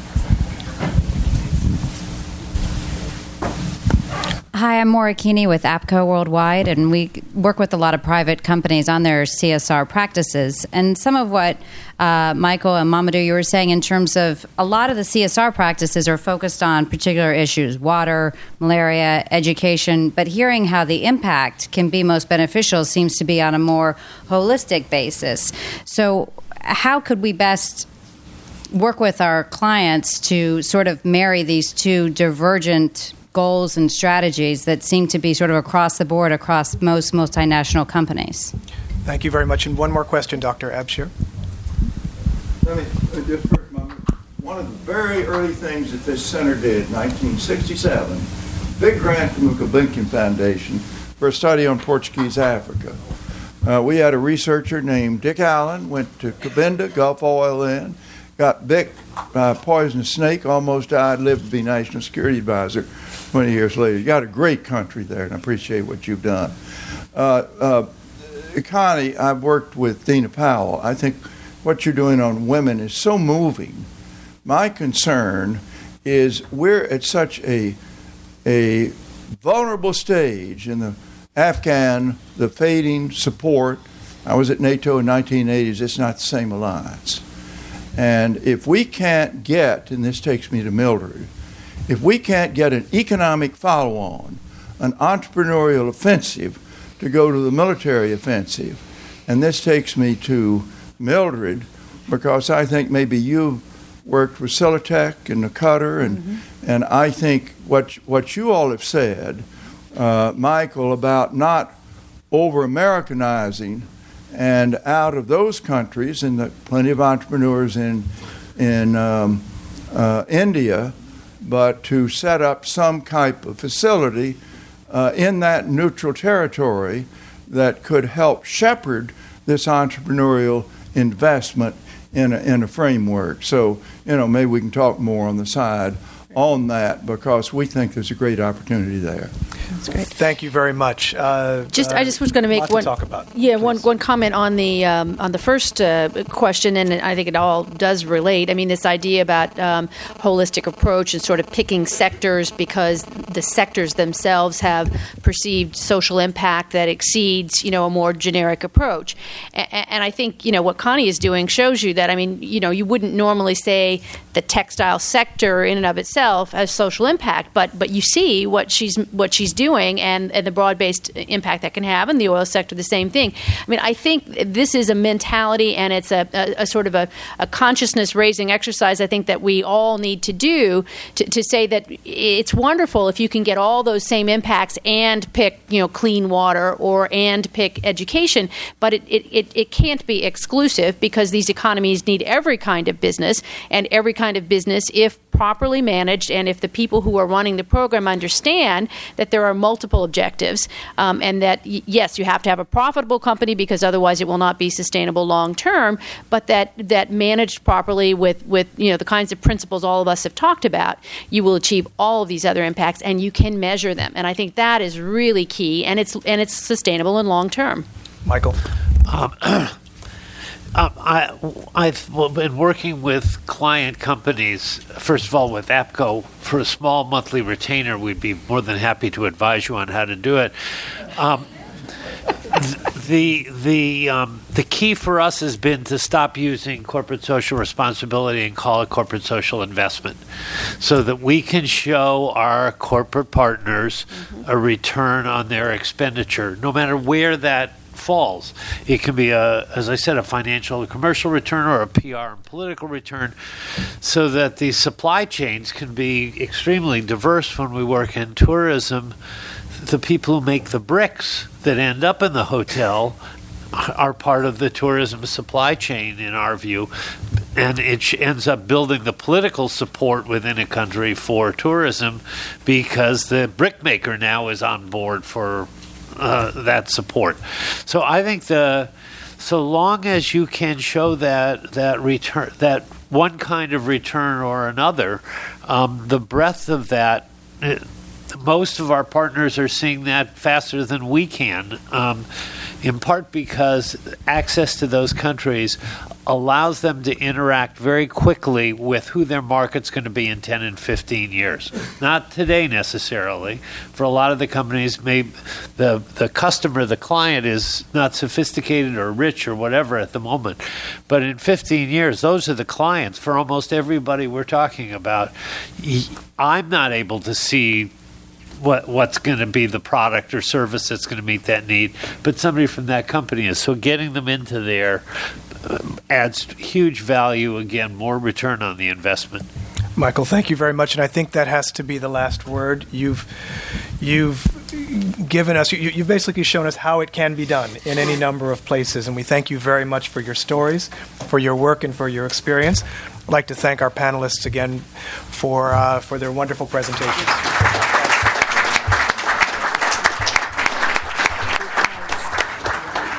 Hi, I'm Maura Keeney with APCO Worldwide, and we work with a lot of private companies on their C S R practices. And some of what uh, Michael and Mamadou, you were saying in terms of a lot of the C S R practices are focused on particular issues, water, malaria, education, but hearing how the impact can be most beneficial seems to be on a more holistic basis. So how could we best work with our clients to sort of marry these two divergent goals and strategies that seem to be sort of across the board across most multinational companies? Thank you very much. And one more question, Doctor Abshir. Let me uh, just first, one of the very early things that this center did, nineteen sixty-seven, big grant from the Gulbenkian Foundation for a study on Portuguese Africa. Uh, we had a researcher named Dick Allen, went to Cabinda, Gulf Oil then, got bit by a poisonous snake, almost died, lived to be National Security Advisor twenty years later. You got a great country there, and I appreciate what you've done. Uh, uh, Connie, I've worked with Dina Powell. I think what you're doing on women is so moving. My concern is we're at such a, a vulnerable stage in the Afghan, the fading support. I was at NATO in the nineteen eighties. It's not the same alliance. And if we can't get, and this takes me to Mildred, if we can't get an economic follow-on, an entrepreneurial offensive to go to the military offensive, and this takes me to Mildred, because I think maybe you worked with Silitech and the Cutter, and mm-hmm. and I think what what you all have said, uh, Michael, about not over-Americanizing, and out of those countries, and the, plenty of entrepreneurs in in um, uh, India, but to set up some type of facility uh, in that neutral territory that could help shepherd this entrepreneurial investment in a, in a framework. So, you know, maybe we can talk more on the side on that, because we think there's a great opportunity there. That's great. Thank you very much. Uh, just, uh, I just was going to make one. To talk about. Yeah, Please. one one comment on the um, on the first uh, question, and I think it all does relate. I mean, this idea about um, holistic approach and sort of picking sectors because the sectors themselves have perceived social impact that exceeds, you know, a more generic approach. And, and I think, you know, what Connie is doing shows you that. I mean, you know, you wouldn't normally say the textile sector in and of itself has social impact, but but you see what she's what she's doing, and, and the broad-based impact that can have, and the oil sector, the same thing. I mean, I think this is a mentality, and it's a, a, a sort of a, a consciousness-raising exercise, I think, that we all need to do to, to say that it's wonderful if you can get all those same impacts and pick, you know, clean water or and pick education, but it, it, it, it can't be exclusive, because these economies need every kind of business, and every kind of business, if properly managed, and if the people who are running the program understand that there are multiple objectives, um, and that, y- yes, you have to have a profitable company, because otherwise it will not be sustainable long term, but that, that managed properly with, with you know the kinds of principles all of us have talked about, you will achieve all of these other impacts, and you can measure them. And I think that is really key, and it's and it's sustainable and long term. Michael? Um, Um, I, I've been working with client companies, first of all with APCO. For a small monthly retainer, we'd be more than happy to advise you on how to do it. Um, the the um, the key for us has been to stop using corporate social responsibility and call it corporate social investment, so that we can show our corporate partners mm-hmm. a return on their expenditure, no matter where that falls. It can be a, as I said, a financial or commercial return, or a P R and political return, so that the supply chains can be extremely diverse. When we work in tourism, the people who make the bricks that end up in the hotel are part of the tourism supply chain, in our view, and it ends up building the political support within a country for tourism, because the brickmaker now is on board for Uh, that support. So I think the so long as you can show that that return, that one kind of return or another, um, the breadth of that, it, most of our partners are seeing that faster than we can, um, in part because access to those countries allows them to interact very quickly with who their market's going to be in ten and fifteen years. Not today necessarily. For a lot of the companies, maybe the, the customer, the client, is not sophisticated or rich or whatever at the moment. But in fifteen years, those are the clients for almost everybody we're talking about. I'm not able to see what what's going to be the product or service that's going to meet that need, but somebody from that company is. So getting them into there um, adds huge value, again, more return on the investment. Michael, thank you very much, and I think that has to be the last word. You've you've given us, you, you've basically shown us how it can be done in any number of places, and we thank you very much for your stories, for your work, and for your experience. I'd like to thank our panelists again for uh, for their wonderful presentations.